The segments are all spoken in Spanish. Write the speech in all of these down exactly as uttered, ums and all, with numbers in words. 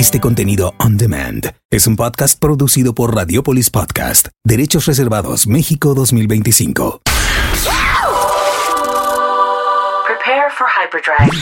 Este contenido on demand es un podcast producido por Radiopolis Podcast. Derechos reservados México dos mil veinticinco. Prepare for hyperdrive.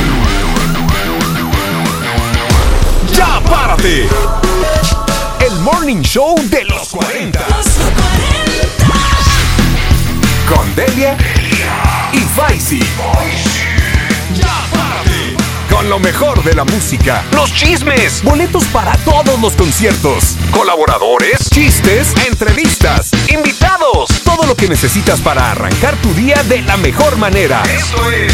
¡Ya párate! El morning show de los cuarenta. Los cuarenta. Con Delia y Faisy. ¡Ya párate! Con lo mejor de la música, los chismes, boletos para todos los conciertos, colaboradores, chistes, entrevistas, invitados, todo lo que necesitas para arrancar tu día de la mejor manera. Eso es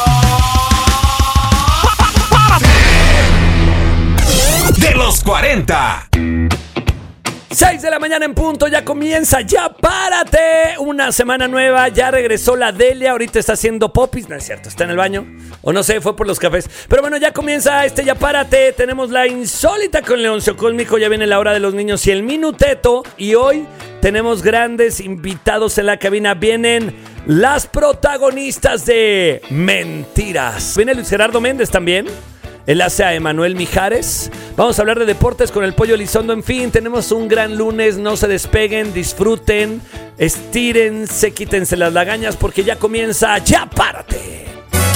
de los cuarenta. seis de la mañana en punto, ya comienza, ya párate. Una semana nueva, ya regresó la Delia. Ahorita está haciendo popis, no es cierto, está en el baño. O no sé, fue por los cafés. Pero bueno, ya comienza este ya párate. Tenemos la insólita con Leoncio Cósmico. Ya viene la hora de los niños y el minuteto. Y hoy tenemos grandes invitados en la cabina. Vienen las protagonistas de Mentiras. Viene Luis Gerardo Méndez también. Él hace a Emanuel Mijares. Vamos a hablar de deportes con el Pollo Elizondo. En fin, tenemos un gran lunes. No se despeguen, disfruten, estírense, quítense las lagañas porque ya comienza Ya Párate.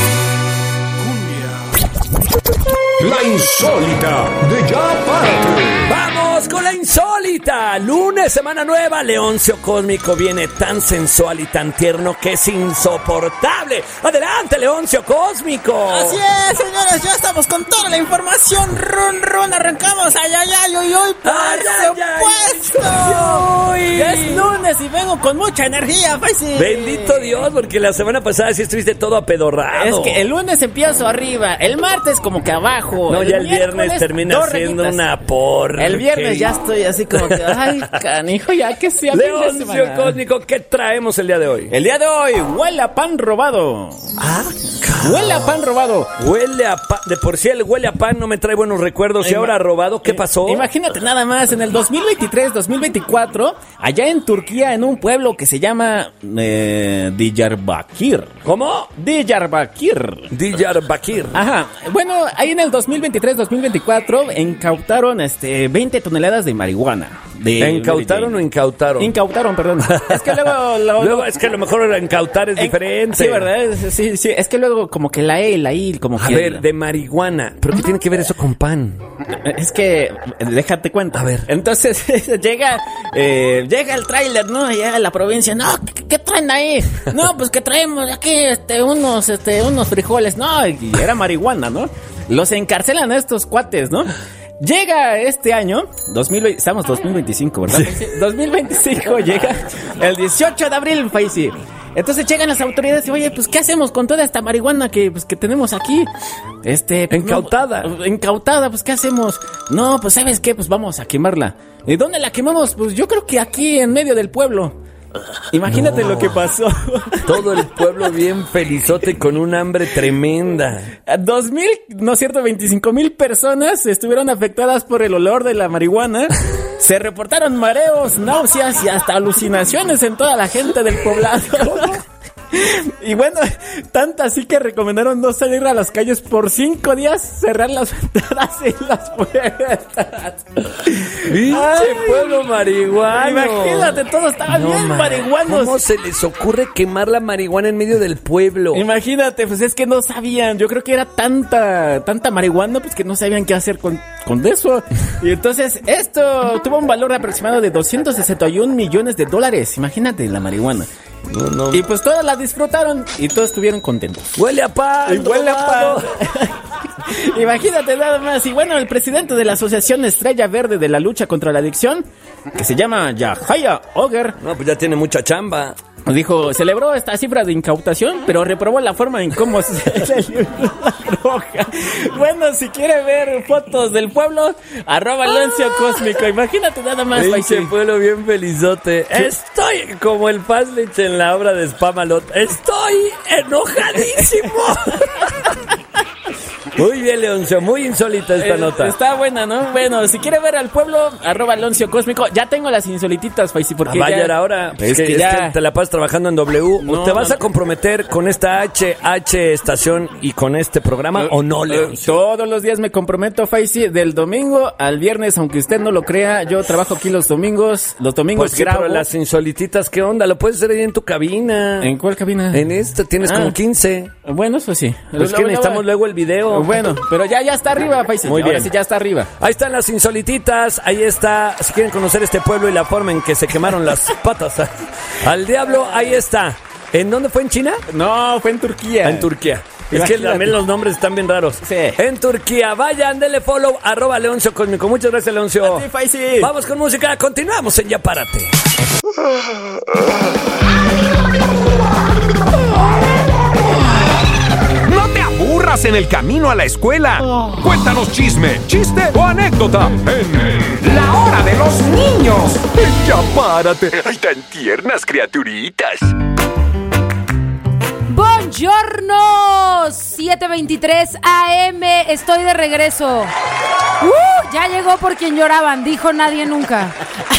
La insólita de Ya Párate. Vamos con la insólita. Lunes, semana nueva. Leoncio Cósmico viene tan sensual y tan tierno que es insoportable. Adelante, Leoncio Cósmico. Así es, señores, ya estamos con toda la información. Run, run, arrancamos. Ay, ay, ay, uy, uy, por Ay, ay, supuesto. ay. Uy. Es lunes y vengo con mucha energía, Faisy. Bendito Dios, porque la semana pasada sí estuviste todo apedorrado. Es que el lunes empiezo arriba, el martes como que abajo. No, ya el viernes termina siendo rayitas. Una porra. El viernes ya estoy así como que, ay, canijo, ya que sea fin de Leoncio semana. Cósmico, ¿qué traemos el día de hoy? El día de hoy, huele a pan robado. Ah, Huele a pan robado. Huele a pan. De por sí el huele a pan no me trae buenos recuerdos. Y Ima- ahora robado, ¿qué pasó? Imagínate nada más, en el dos mil veintitrés dos mil veinticuatro, allá en Turquía, en un pueblo que se llama eh, Diyarbakir. ¿Cómo? Diyarbakir. Diyarbakir. Ajá, bueno, ahí en el dos mil veintitrés dos mil veinticuatro incautaron este, veinte toneladas de marihuana. De, ¿Incautaron de, o incautaron? Incautaron, perdón. Es que luego... lo- Luego es que a lo mejor incautar es en- diferente. Sí, ¿verdad? Es- Sí, sí, es que luego como que la E, la I, como A que... ver, de marihuana. ¿Pero qué tiene que ver eso con pan? Es que, déjate cuenta. A ver. Entonces, llega, eh, llega el tráiler, ¿no? Llega a la provincia. No, ¿qué, qué traen ahí? No, pues que traemos aquí, este, unos, este, unos frijoles. No, y era marihuana, ¿no? Los encarcelan a estos cuates, ¿no? Llega este año, dos mil veinte, estamos dos mil veinticinco, ¿verdad? Sí. dos mil veinticinco llega el dieciocho de abril, Faisy. Entonces llegan las autoridades y, oye, pues, ¿qué hacemos con toda esta marihuana que, pues, que tenemos aquí? Este... Pues, Incautada. No, incautada, pues, ¿qué hacemos? No, pues, ¿sabes qué? Pues vamos a quemarla. ¿Y dónde la quemamos? Pues yo creo que aquí en medio del pueblo. Imagínate No. lo que pasó. Todo el pueblo bien felizote con un hambre tremenda. Dos mil, no es cierto, veinticinco mil personas estuvieron afectadas por el olor de la marihuana. Se reportaron mareos, náuseas y hasta alucinaciones en toda la gente del poblado. Y bueno, tanto así que recomendaron no salir a las calles por cinco días, cerrar las ventanas y las puertas. ¡Pinche pueblo marihuano! Imagínate, todos estaban No, bien man. marihuanos. ¿Cómo se les ocurre quemar la marihuana en medio del pueblo? Imagínate, pues es que no sabían. Yo creo que era tanta, tanta marihuana, pues que no sabían qué hacer con, con eso. Y entonces, esto tuvo un valor aproximado de doscientos sesenta y un millones de dólares. Imagínate la marihuana. No, no. Y pues todos la disfrutaron y todos estuvieron contentos. Huele a pan. Y huele a robado. pan. Imagínate nada más. Y bueno, el presidente de la Asociación Estrella Verde de la Lucha contra la Adicción, que se llama Yahya Oger, No, pues ya tiene mucha chamba. dijo, celebró esta cifra de incautación, pero reprobó la forma en cómo se libró la droga. Bueno, si quiere ver fotos del pueblo, arroba Leoncio Cósmico. Imagínate nada más, Pinche Faisy. pueblo bien felizote. Estoy como el Paslich en la obra de Spamalot. Estoy enojadísimo. Muy bien, Leoncio, muy insólita esta Eh, nota. Está buena, ¿no? Bueno, si quiere ver al pueblo, arroba Leoncio Cósmico. Ya tengo las insolititas, Faisy, porque Ah, vaya, ya... era ahora. Es que, que es ya- que te la pasas trabajando en W. No, ¿Te vas no. a comprometer con esta H H estación y con este programa o no, Eh, Leoncio? Todos los días me comprometo, Faisy, del domingo al viernes, aunque usted no lo crea. Yo trabajo aquí los domingos. Los domingos Pues sí, grabo. pero las insolititas, ¿qué onda? Lo puedes hacer ahí en tu cabina. ¿En cuál cabina? En esta tienes Ah. como quince. Bueno, eso sí. Pues que necesitamos luego el video. Bueno, pero ya, ya está arriba, Faisy. Muy Ahora bien. sí ya está arriba. Ahí están las insolititas, ahí está, si quieren conocer este pueblo y la forma en que se quemaron las patas a- al diablo, ahí está. ¿En dónde fue? ¿En China? No, fue en Turquía. En Turquía. Es que Imagínate. también los nombres están bien raros. Sí. En Turquía, vayan, denle follow, arroba Leoncio Cósmico. Muchas gracias, Leoncio. A ti, Faisy. Vamos con música, continuamos en Ya Párate. No te aburras en el camino a la escuela. Cuéntanos chisme, chiste o anécdota en La Hora de los Niños. Ya párate. Ay, tan tiernas criaturitas. Buongiorno, siete veintitrés A M, estoy de regreso. Uh, ya llegó por quien lloraban, dijo nadie nunca.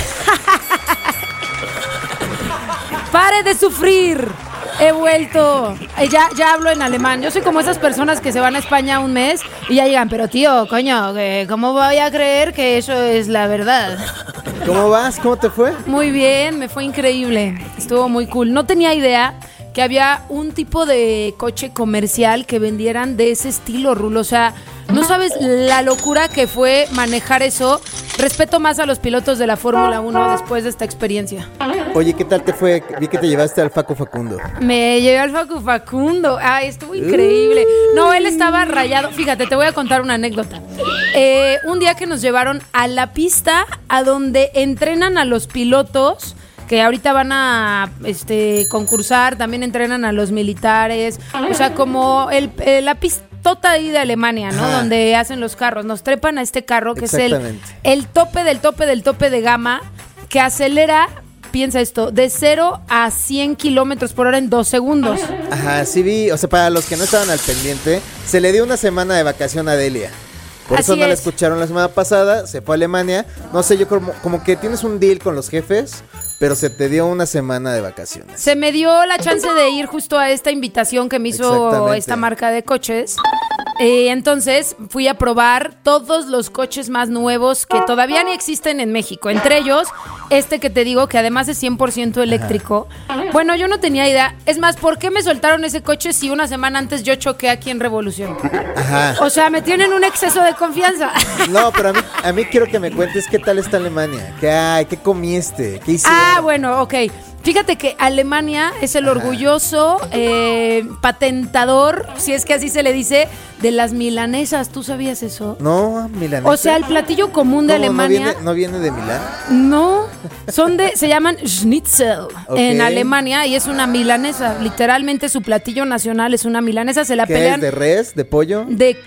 Pare de sufrir. He vuelto. Eh, ya, ya hablo en alemán. Yo soy como esas personas que se van a España un mes y ya llegan, pero tío, coño, que ¿cómo voy a creer que eso es la verdad? ¿Cómo vas? ¿Cómo te fue? Muy bien, me fue increíble. Estuvo muy cool. No tenía idea que había un tipo de coche comercial que vendieran de ese estilo, Rulo. O sea, no sabes la locura que fue manejar eso. Respeto más a los pilotos de la Fórmula uno después de esta experiencia. Oye, ¿qué tal te fue? Vi que te llevaste al Facu Facundo. Me llevé al Facu Facundo. Ay, estuvo increíble. No, él estaba rayado. Fíjate, te voy a contar una anécdota. Eh, un día que nos llevaron a la pista a donde entrenan a los pilotos que ahorita van a este concursar, también entrenan a los militares, o sea, como el, eh, la pistota ahí de Alemania, ¿no? Ajá. Donde hacen los carros, nos trepan a este carro que es el, Exactamente. el tope del tope del tope de gama, que acelera, piensa esto, de cero a cien kilómetros por hora en dos segundos. Ajá, sí vi, o sea, para los que no estaban al pendiente, se le dio una semana de vacación a Delia. Por eso Así no la es. escucharon la semana pasada, se fue a Alemania. No sé, yo como, como que tienes un deal con los jefes, pero se te dio una semana de vacaciones. Se me dio la chance de ir justo a esta invitación que me hizo Exactamente. esta marca de coches. Eh, entonces fui a probar todos los coches más nuevos que todavía ni existen en México. Entre ellos, este que te digo que además es cien por ciento eléctrico. Bueno, yo no tenía idea. Es más, ¿por qué me soltaron ese coche si una semana antes yo choqué aquí en Revolución? Ajá. O sea, me tienen un exceso de confianza. No, pero a mí, a mí quiero que me cuentes qué tal está Alemania. ¿Qué hay? ¿Qué comiste? ¿Qué hiciste? Ah, bueno, ok. Fíjate que Alemania es el orgulloso eh, patentador, si es que así se le dice, de las milanesas. ¿Tú sabías eso? No, milanesa. O sea, el platillo común de ¿Cómo, Alemania. ¿No viene, ¿No viene de Milán? No, son de, se llaman Schnitzel Ok. en Alemania y es una milanesa. Literalmente su platillo nacional es una milanesa. Se la ¿Qué pelean es? ¿De res? ¿De pollo? de,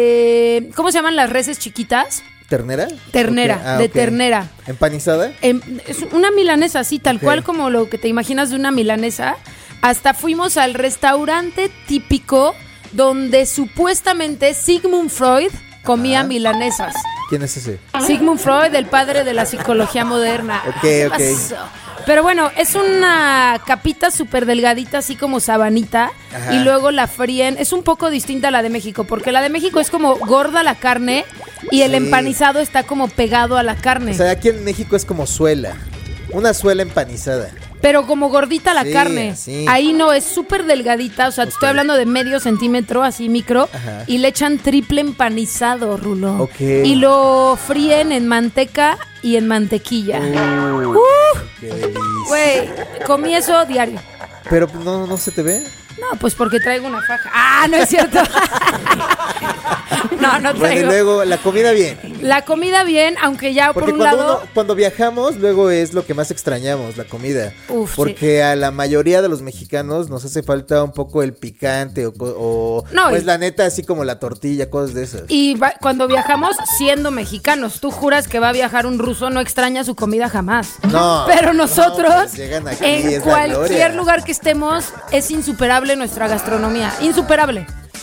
de, ¿cómo se llaman las reses chiquitas? ¿Ternera? Ternera, Ok, ah, de ok. ternera. ¿Empanizada? Em, es una milanesa, así, tal Ok. cual como lo que te imaginas de una milanesa. Hasta fuimos al restaurante típico donde supuestamente Sigmund Freud comía Ajá. milanesas. ¿Quién es ese? Sigmund Freud, el padre de la psicología moderna. Ok, ¿Qué ok. pasó? Pero bueno, es una capita súper delgadita, así como sabanita, Ajá. y luego la fríen. Es un poco distinta a la de México, porque la de México es como gorda la carne y el Sí. empanizado está como pegado a la carne. O sea, aquí en México es como suela. Una suela empanizada. Pero como gordita la Sí, carne. sí. Ahí no, es súper delgadita. O sea, te estoy hablando de medio centímetro, así micro. Ajá. Y le echan triple empanizado, Rulo. Ok. Y lo fríen en manteca y en mantequilla. Uh, ¡Uh! ¡Qué delicia! Güey, comí eso diario. Pero no, no se te ve. No, pues porque traigo una faja. Ah, no es cierto. No, no Bueno, y traigo. luego la comida bien. La comida bien, aunque ya Porque por un cuando, lado... uno- cuando viajamos, luego es lo que más extrañamos, la comida. Uf, Porque a la mayoría de los mexicanos nos hace falta un poco el picante o, co- o No, pues y- la neta, así como la tortilla, cosas de esas. Y va- cuando viajamos siendo mexicanos, tú juras que va a viajar un ruso, no extraña su comida jamás. No. Pero nosotros, no, pues llegan aquí, es en la cualquier gloria. lugar que estemos, es insuperable nuestra gastronomía. Insuperable.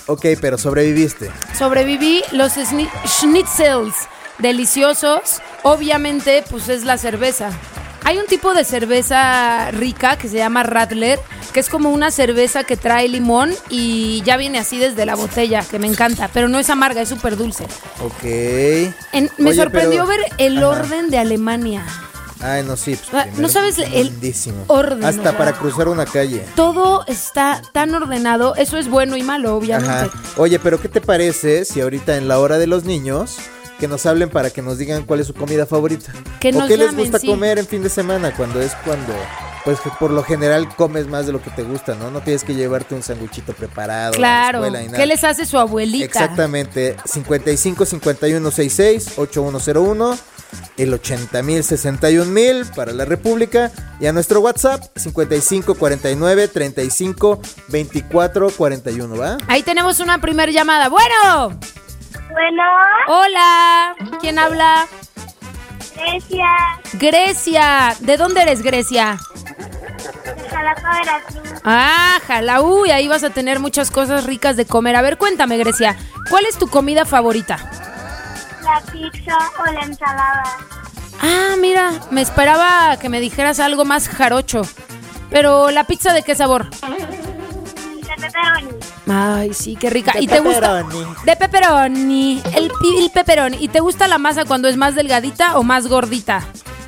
Ok, pero sobreviviste. Sobreviví los sni- schnitzels deliciosos. Obviamente, pues es la cerveza. Hay un tipo de cerveza rica que se llama Radler, que es como una cerveza que trae limón y ya viene así desde la botella, que me encanta, pero no es amarga, es súper dulce. Ok. En- me Oye, sorprendió pero- ver el Ajá. orden de Alemania. Ay, no, sí. Pues, Ah, primero, ¿no sabes el lindísimo. orden, Hasta o sea? para cruzar una calle. Todo está tan ordenado, eso es bueno y malo, obviamente. Ajá. Oye, pero ¿qué te parece si ahorita en la hora de los niños que nos hablen para que nos digan cuál es su comida favorita? Que o nos qué les llamen, gusta sí. comer en fin de semana, cuando es cuando, pues que por lo general comes más de lo que te gusta, ¿no? No tienes que llevarte un sanguchito preparado Claro, a la escuela y nada. ¿qué les hace su abuelita? Exactamente, cincuenta y cinco cincuenta y uno sesenta y seis ochenta y uno cero uno, el ochenta mil sesenta y un mil para la República, y a nuestro WhatsApp cincuenta y cinco cuarenta y nueve treinta y cinco veinticuatro cuarenta y uno, ¿va? Ahí tenemos una primer llamada. Bueno, Bueno, hola, ¿quién habla? Grecia, Grecia, ¿de dónde eres, Grecia? de Jalapa, Veracruz. Ah, jala, uy, ahí vas a tener muchas cosas ricas de comer. A ver, cuéntame, Grecia, ¿cuál es tu comida favorita? La pizza o la ensalada. Ah, mira, me esperaba que me dijeras algo más jarocho. Pero, ¿la pizza de qué sabor? De pepperoni. Ay, sí, qué rica. De ¿Y te gusta? pepperoni. De pepperoni. El, pi- el pepperoni. ¿Y te gusta la masa cuando es más delgadita o más gordita?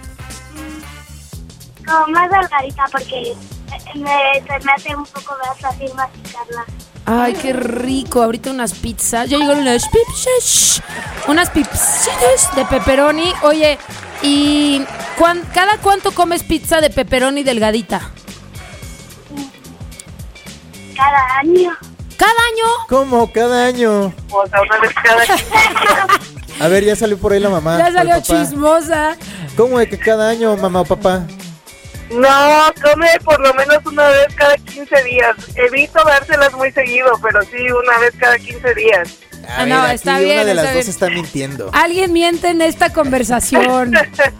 Como más delgadita porque me, se me hace un poco más fácil masticarla. Ay, qué rico. Ahorita unas pizzas. Ya llegaron unas pizzas. Unas pizzas de pepperoni. Oye, ¿y cuán- cada cuánto comes pizza de pepperoni delgadita? Cada año. ¿Cada año? ¿Cómo? Cada año. O sea, una vez cada A ver, ya salió por ahí la mamá. Ya o el salió papá. chismosa. ¿Cómo de que cada año, mamá o papá? No, come por lo menos una vez cada quince días. Evito dárselas muy seguido, pero sí una vez cada quince días. A Ah, ver, no, aquí está una bien, de las está dos bien. está mintiendo. Alguien miente en esta conversación.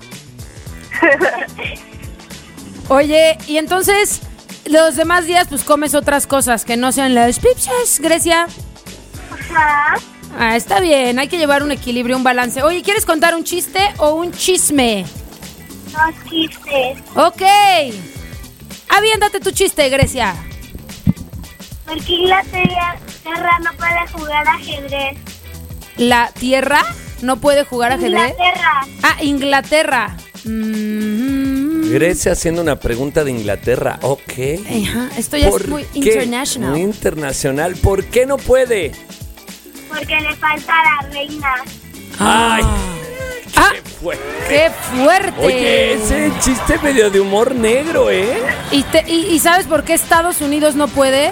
Oye, y entonces los demás días pues comes otras cosas que no sean las pizzas, Grecia. Ajá. Ah, está bien, hay que llevar un equilibrio, un balance. Oye, ¿quieres contar un chiste o un chisme? Dos chistes. Ok. Aviéntate tu chiste, Grecia. Porque Inglaterra Terra no puede jugar ajedrez. ¿La tierra no puede jugar ajedrez? Inglaterra. Ah, Inglaterra. Mm, Grecia haciendo una pregunta de Inglaterra. Ok. Ajá, esto ya es ¿Por muy qué? international. Muy internacional. ¿Por qué no puede? Porque le falta la reina. Ay, Ah, qué fue. ¡qué fuerte! Oye, ese chiste medio de humor negro, ¿eh? ¿Y, te- y- y sabes por qué Estados Unidos no puede?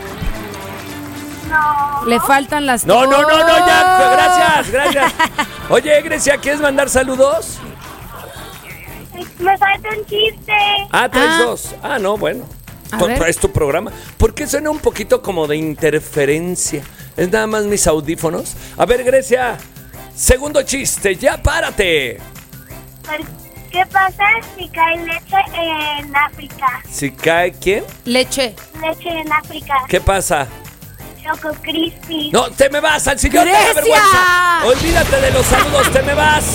No. Le faltan las... No, no, no, no, ya. ¡Oh! Gracias, gracias. Oye, Grecia, ¿quieres mandar saludos? Me falta un chiste. Ah, traes Ah. dos. Ah, no, bueno. A Tú ver. traes tu programa. ¿Por qué suena un poquito como de interferencia? Es nada más mis audífonos. A ver, Grecia. Segundo chiste, ya párate. ¿Qué pasa si cae leche en África? Si cae quién, Leche. Leche en África. ¿qué pasa? Choco Crispy. No, te me vas al sillón de la ¡Grecia! vergüenza. Olvídate de los saludos, te me vas.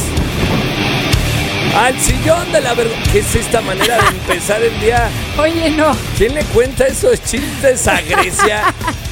Al sillón de la vergüenza. ¿Qué es esta manera de empezar el día? Oye, no. ¿Quién le cuenta esos chistes a Grecia?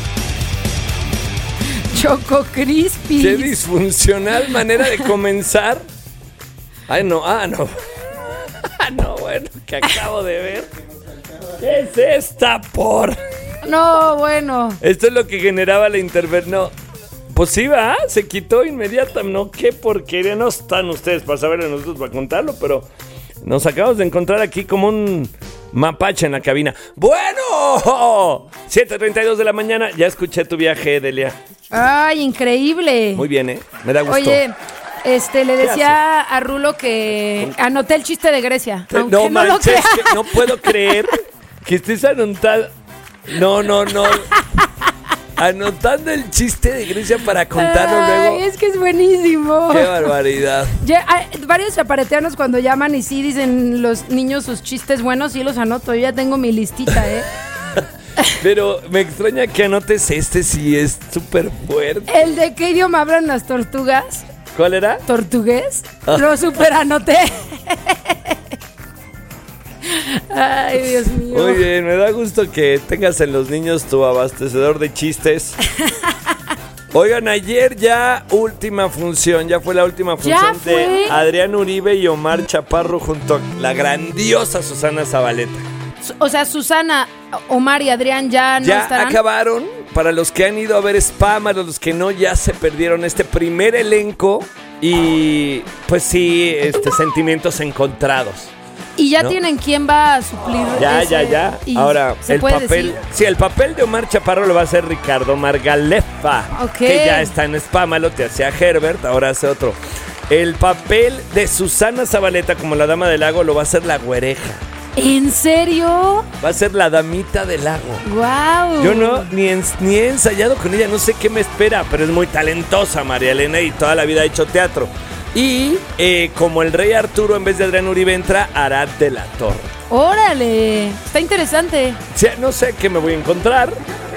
Choco Crispy. Qué disfuncional manera de comenzar. Ay, no, ah, no. Ah, no, bueno, que acabo de ver. ¿Qué es esta por? No, bueno. Esto es lo que generaba la intervención. No. Pues sí, va, se quitó inmediatamente. No, qué porquería. No están ustedes para saberlo, nosotros para contarlo, pero nos acabamos de encontrar aquí como un mapache en la cabina. Bueno, siete treinta y dos de la mañana. Ya escuché tu viaje, Delia. Ay, increíble. Muy bien, ¿eh? Me da gusto. Oye, este, le decía a Rulo que anoté el chiste de Grecia. Te- aunque no no lo manches, crea. que no puedo creer que estés anotando. No, no, no. Anotando el chiste de Grecia para contarlo Ay, luego. es que es buenísimo. Qué barbaridad. Ya, hay varios chapareteanos cuando llaman y sí dicen los niños sus chistes buenos, sí los anoto. Yo ya tengo mi listita, ¿eh? Pero me extraña que anotes este, sí es súper fuerte. El de qué idioma hablan las tortugas. ¿Cuál era? ¿Tortugués? Ah. Lo super anoté. Ay, Dios mío. Muy bien, me da gusto que tengas en los niños tu abastecedor de chistes. Oigan, ayer ya última función, ya fue la última función de Adrián Uribe y Omar Chaparro junto a la grandiosa Susana Zabaleta. O sea, Susana, Omar y Adrián ya no ya estarán. acabaron. Para los que han ido a ver Spam, a los que no, ya se perdieron este primer elenco. Y pues sí, este, sentimientos encontrados. Y ya ¿no? tienen quién va a suplir. Ya, ese, ya, ya. y Ahora, ¿se el puede papel. decir? Sí, el papel de Omar Chaparro lo va a hacer Ricardo Margalefa. Ok. Que ya está en Spámalo, te hacía Herbert, ahora hace otro. El papel de Susana Zabaleta como la dama del lago lo va a hacer la güereja. ¿En serio? Va a ser la damita del lago. ¡Wow! Yo no, ni, en- ni he ensayado con ella, no sé qué me espera, pero es muy talentosa María Elena y toda la vida ha hecho teatro. Y eh, como el rey Arturo en vez de Adrián Uribe entra Arad de la Torre. ¡Órale! Está interesante. O sea, no sé qué me voy a encontrar,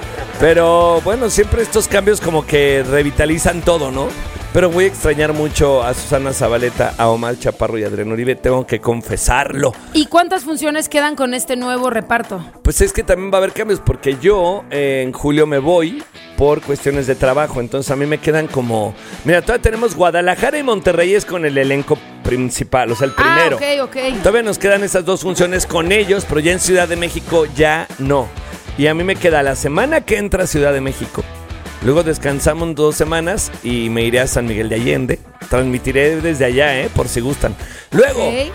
pero bueno, siempre estos cambios como que revitalizan todo, ¿no? Pero voy a extrañar mucho a Susana Zabaleta, a Omar Chaparro y a Adrián Uribe, tengo que confesarlo. ¿Y cuántas funciones quedan con este nuevo reparto? Pues es que también va a haber cambios, porque yo eh, en julio me voy por cuestiones de trabajo, entonces a mí me quedan como... Mira, todavía tenemos Guadalajara y Monterrey es con el elenco principal, o sea, el primero. Ah, ok, ok. Todavía nos quedan esas dos funciones con ellos, pero ya en Ciudad de México ya no. Y a mí me queda la semana que entra a Ciudad de México. Luego descansamos dos semanas y me iré a San Miguel de Allende. Transmitiré desde allá, ¿eh? Por si gustan. Luego, Ok.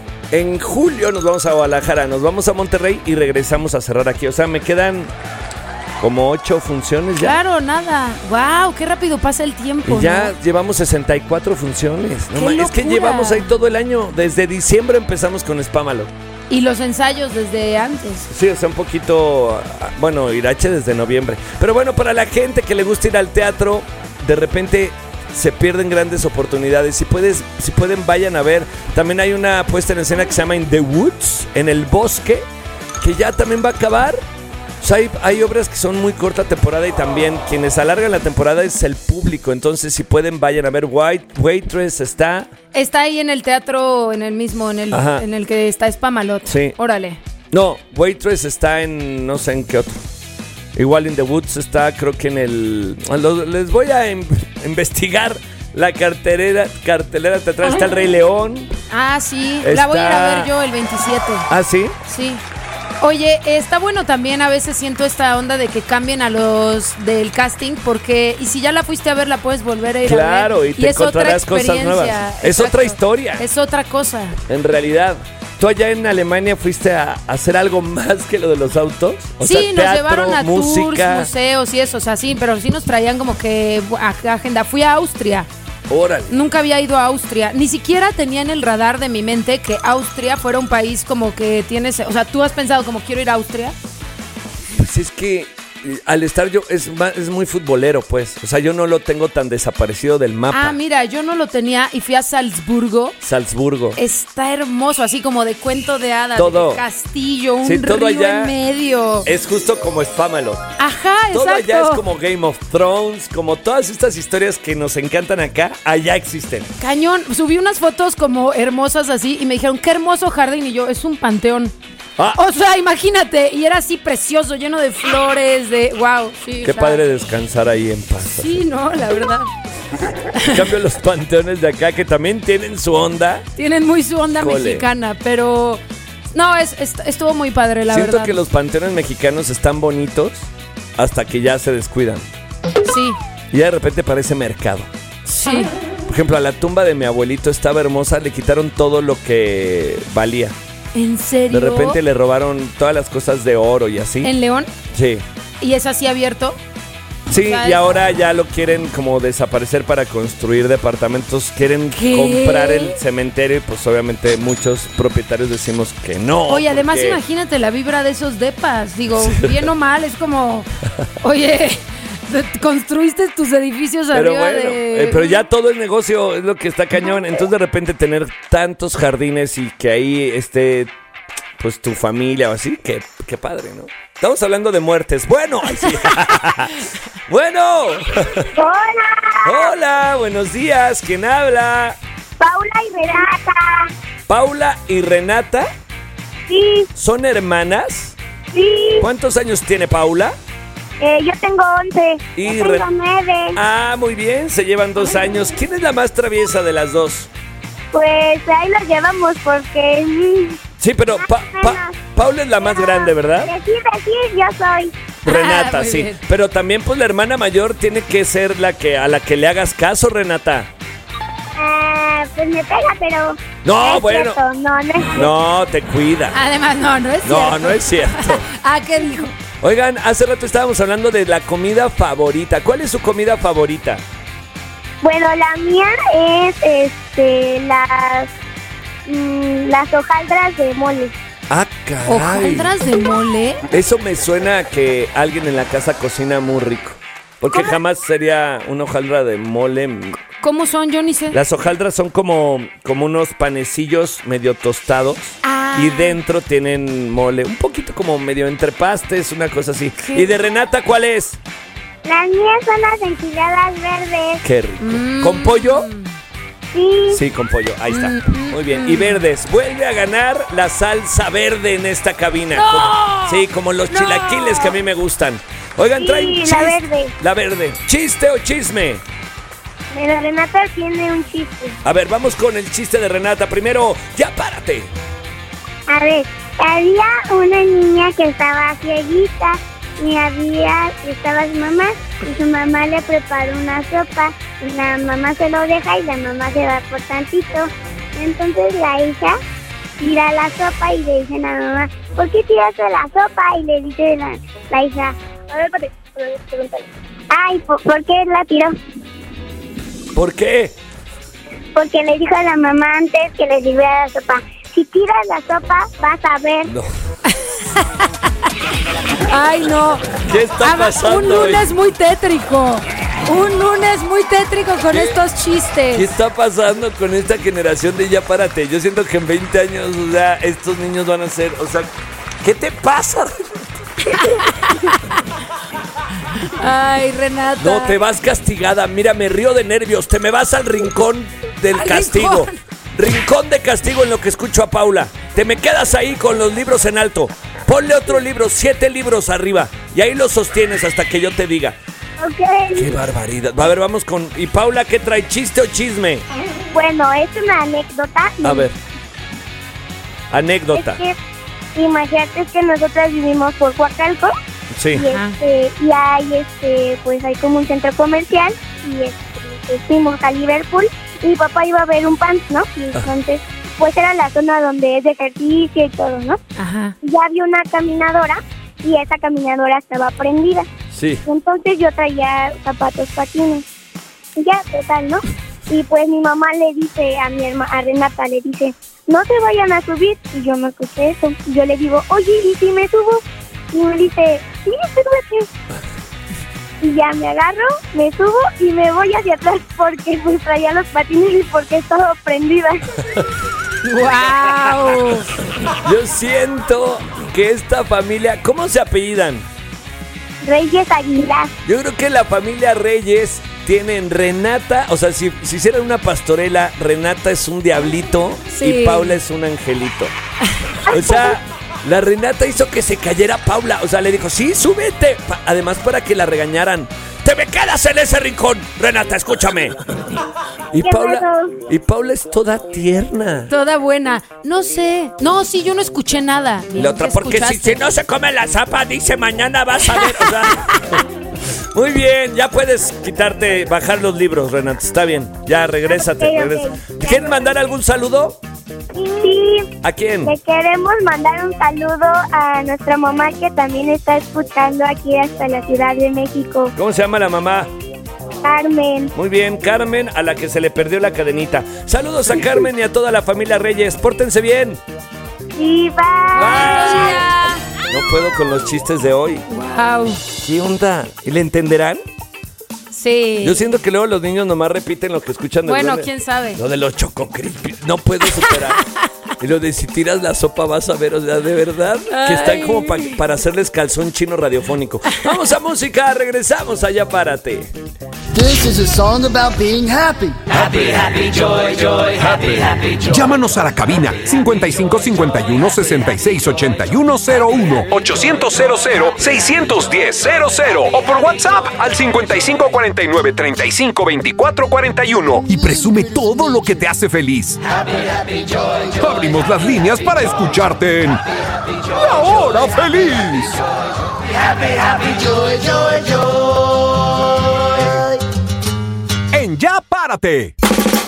en julio nos vamos a Guadalajara, nos vamos a Monterrey y regresamos a cerrar aquí. O sea, me quedan como ocho funciones ya. Claro, nada. ¡Wow! ¡Qué rápido pasa el tiempo! Y ya ¿no? llevamos sesenta y cuatro funciones. No ¡Qué ma- es que locura! llevamos ahí todo el año. Desde diciembre empezamos con Spámalo. Y los ensayos desde antes. Sí, o sea, un poquito, bueno, Irache desde noviembre. Pero bueno, para la gente que le gusta ir al teatro, de repente se pierden grandes oportunidades. Si puedes, si pueden, vayan a ver. También hay una puesta en escena que se llama In the Woods, en el bosque, que ya también va a acabar. O sea, hay, hay obras que son muy corta temporada y también quienes alargan la temporada es el público. Entonces, si pueden, vayan a ver. White, Waitress está... Está ahí en el teatro, en el mismo, en el, Ajá. en el que está Spamalot. Sí. Órale. No, Waitress está en no sé en qué otro. Igual In the Woods está, creo que en el... lo- les voy a in- investigar la cartelera, cartelera teatral. Está El Rey León. Ah, sí. La voy a ir a Está- ver yo el veintisiete. Ah, ¿sí? Sí. Oye, está bueno también, a veces siento esta onda de que cambien a los del casting, porque, y si ya la fuiste a ver, la puedes volver a ir Claro, a ver. y te es otra encontrarás cosas experiencia. nuevas. Es otra historia. Es otra cosa. En realidad, ¿tú allá en Alemania fuiste a hacer algo más que lo de los autos? O Sí, sea, nos teatro, llevaron a tours, música. museos y eso, o sea, sí, pero sí nos traían como que a- agenda. Fui a Austria. Órale. Nunca había ido a Austria. Ni siquiera tenía en el radar de mi mente que Austria fuera un país como que tienes... O sea, ¿tú has pensado como quiero ir a Austria? Pues es que eh, al estar yo, es, ma- es muy futbolero, pues. O sea, yo no lo tengo tan desaparecido del mapa. Ah, mira, yo no lo tenía y fui a Salzburgo. Salzburgo. Está hermoso, así como de cuento de hadas, Todo. de castillo, un Sí, todo río allá en medio. Es justo como Spámalo. Ajá, Todo exacto. allá es como Game of Thrones, como todas estas historias que nos encantan acá, allá existen. Cañón, subí unas fotos como hermosas así y me dijeron, qué hermoso jardín. Y yo, es un panteón. Ah. O sea, imagínate, y era así precioso, lleno de flores, de wow. Sí, Qué o sea, padre descansar ahí en paz. Sí, no, la verdad. En cambio, los panteones de acá, que también tienen su onda. Tienen muy su onda Híjole. mexicana, pero no, es, es- estuvo muy padre, la Siento verdad. que los panteones mexicanos están bonitos hasta que ya se descuidan. Sí, Y ya de repente parece mercado. sí. Por ejemplo, a la tumba de mi abuelito estaba hermosa, le quitaron todo lo que valía. ¿En serio? De repente le robaron todas las cosas de oro y así. ¿En León? Sí. ¿Y es así abierto? Sí, O sea, y es- ahora ya lo quieren como desaparecer para construir departamentos. Quieren ¿Qué? comprar el cementerio y pues obviamente muchos propietarios decimos que no. Oye, además porque- imagínate la vibra de esos depas. Digo, bien o mal, es como, oye, construiste tus edificios Pero arriba bueno, de... eh, pero ya todo el negocio es lo que está cañón. Entonces de repente tener tantos jardines y que ahí esté pues tu familia o así, qué, qué padre, ¿no? Estamos hablando de muertes. Bueno, ay, sí. Bueno. Hola. Hola, buenos días. ¿Quién habla? Paula y Renata. Paula y Renata. Sí, ¿Son hermanas? sí. ¿Cuántos años tiene Paula? Eh, yo tengo once. Y yo Re- tengo nueve. Ah, muy bien, se llevan dos años. ¿Quién es la más traviesa de las dos? Pues ahí los llevamos porque... mm, Sí, pero Pa- Pa- Paula es la más grande, ¿verdad? Decir, decir, yo soy. Renata, Ah, muy sí. bien. Pero también pues la hermana mayor tiene que ser la que a la que le hagas caso, Renata. Ah, pues me pega, pero... No, es bueno. cierto, No, no es cierto. No, te cuida. Además, no, no es cierto. No, no es cierto. Ah, ¿qué dijo? Oigan, hace rato estábamos hablando de la comida favorita. ¿Cuál es su comida favorita? Bueno, la mía es este las mm, las hojaldras de mole. Ah, caray. ¿Hojaldras de mole? Eso me suena a que alguien en la casa cocina muy rico. Porque jamás sería una hojaldra de mole. ¿Cómo son? Yo ni sé. Las hojaldras son como, como unos panecillos medio tostados. Ah. Y dentro tienen mole. Un poquito como medio entre pastes, una cosa así. ¿Y de Renata cuál es? Las mías son las enchiladas verdes. Qué rico. Mm. ¿Con pollo? Sí. Sí, con pollo. Ahí está. Mm, Muy bien. Y verdes. Vuelve a ganar la salsa verde en esta cabina. ¡No! Como- sí, como los ¡No! chilaquiles que a mí me gustan. Oigan, Sí, traen la chis- verde. La verde. ¿Chiste o chisme? Pero Renata tiene un chiste. A ver, vamos con el chiste de Renata. Primero, ya párate. A ver, había una niña que estaba cieguita y había, estaba su mamá y su mamá le preparó una sopa y la mamá se lo deja y la mamá se va por tantito. Entonces la hija tira la sopa y le dice a la mamá, ¿por qué tiraste la sopa? Y le dice la, la hija, a ver, espérate, pregúntale. Ay, ¿por, ¿por qué la tiró? ¿Por qué? Porque le dijo a la mamá antes que le sirviera la sopa, si tiras la sopa vas a ver. No. Ay, no. ¿Qué está Ah, pasando Un lunes hoy? muy tétrico. Un lunes muy tétrico con ¿Qué? estos chistes. ¿Qué está pasando con esta generación de ya párate? Yo siento que en veinte años, o sea, estos niños van a ser, o sea, ¿qué te pasa? Ay, Renata. No, te vas castigada. Mira, me río de nervios. Te me vas al rincón del Al castigo. rincón. Rincón de castigo en lo que escucho a Paula. Te me quedas ahí con los libros en alto. Ponle otro libro, siete libros arriba. Y ahí los sostienes hasta que yo te diga. Ok. ¡Qué barbaridad! A ver, vamos con... ¿Y Paula qué trae? ¿Chiste o chisme? Bueno, es una anécdota. A ver. Anécdota. Es que, imagínate que nosotros vivimos por Coacalco Sí. y, este, y hay, este, pues hay como un centro comercial y este, pues, fuimos a Liverpool y mi papá iba a ver un pants, ¿no? Y entonces, pues era la zona donde es de ejercicio y todo, ¿no? Ajá. Ya había una caminadora y esa caminadora estaba prendida. Sí. Entonces yo traía zapatos patines. Ya, total, ¿no? Y pues mi mamá le dice a mi hermana, a Renata, le dice, no se vayan a subir. Y yo no escuché eso. Y yo le digo, oye, ¿y si me subo? Y me dice, sí, súbete. Y ya me agarro, me subo y me voy hacia atrás porque pues traía los patines y porque estaba prendida. ¡Wow! Yo siento que esta familia... ¿Cómo se apellidan? Reyes Aguilar. Yo creo que la familia Reyes tienen Renata, o sea, si, si hicieran una pastorela, Renata es un diablito Sí. y Paula es un angelito. O sea, la Renata hizo que se cayera Paula, o sea, le dijo, sí, súbete. Pa- Además, para que la regañaran. ¡Te me quedas en ese rincón! Renata, escúchame. Y ¿Qué Paula, pasó? y Paula es toda tierna. Toda buena. No sé. No, sí, yo no escuché nada. Bien, La otra, ¿qué porque si, escuchaste? si no se come la zapa, dice mañana vas a ver. O sea, muy bien, ya puedes quitarte, bajar los libros, Renata. Está bien, ya regrésate. Ok, ok. regresa. ¿Quieren mandar algún saludo? Sí. ¿A quién? Le queremos mandar un saludo a nuestra mamá que también está escuchando aquí hasta la Ciudad de México, ¿Cómo se llama la mamá? Carmen. Muy bien, Carmen, a la que se le perdió la cadenita. Saludos a Carmen y a toda la familia Reyes. Pórtense bien. Y bye. Bye. No puedo con los chistes de hoy. Wow. ¿Qué onda? ¿Y le entenderán? Sí. Yo siento que luego los niños nomás repiten lo que escuchan. de Bueno, lo de- quién sabe. Lo de los Choco Crispy. No puedo superar. Y lo de si tiras la sopa vas a ver, o sea, de verdad, que están como pa- para hacerles calzón chino radiofónico. Vamos a música, regresamos allá, párate. This is a song about being happy. Happy, happy, joy, joy, happy, happy, joy. Llámanos a la cabina cincuenta y cinco cincuenta y uno sesenta y seis ochenta y uno cero uno ochocientos cero cero seiscientos diez cero cero o por WhatsApp al cincuenta y cinco cuarenta y nueve treinta y cinco veinticuatro cuarenta y uno y presume todo lo que te hace feliz. Happy, happy, joy, joy. Abrimos las líneas para escucharte en La Hora Feliz. Happy, happy, joy, joy, joy. En Ya Párate.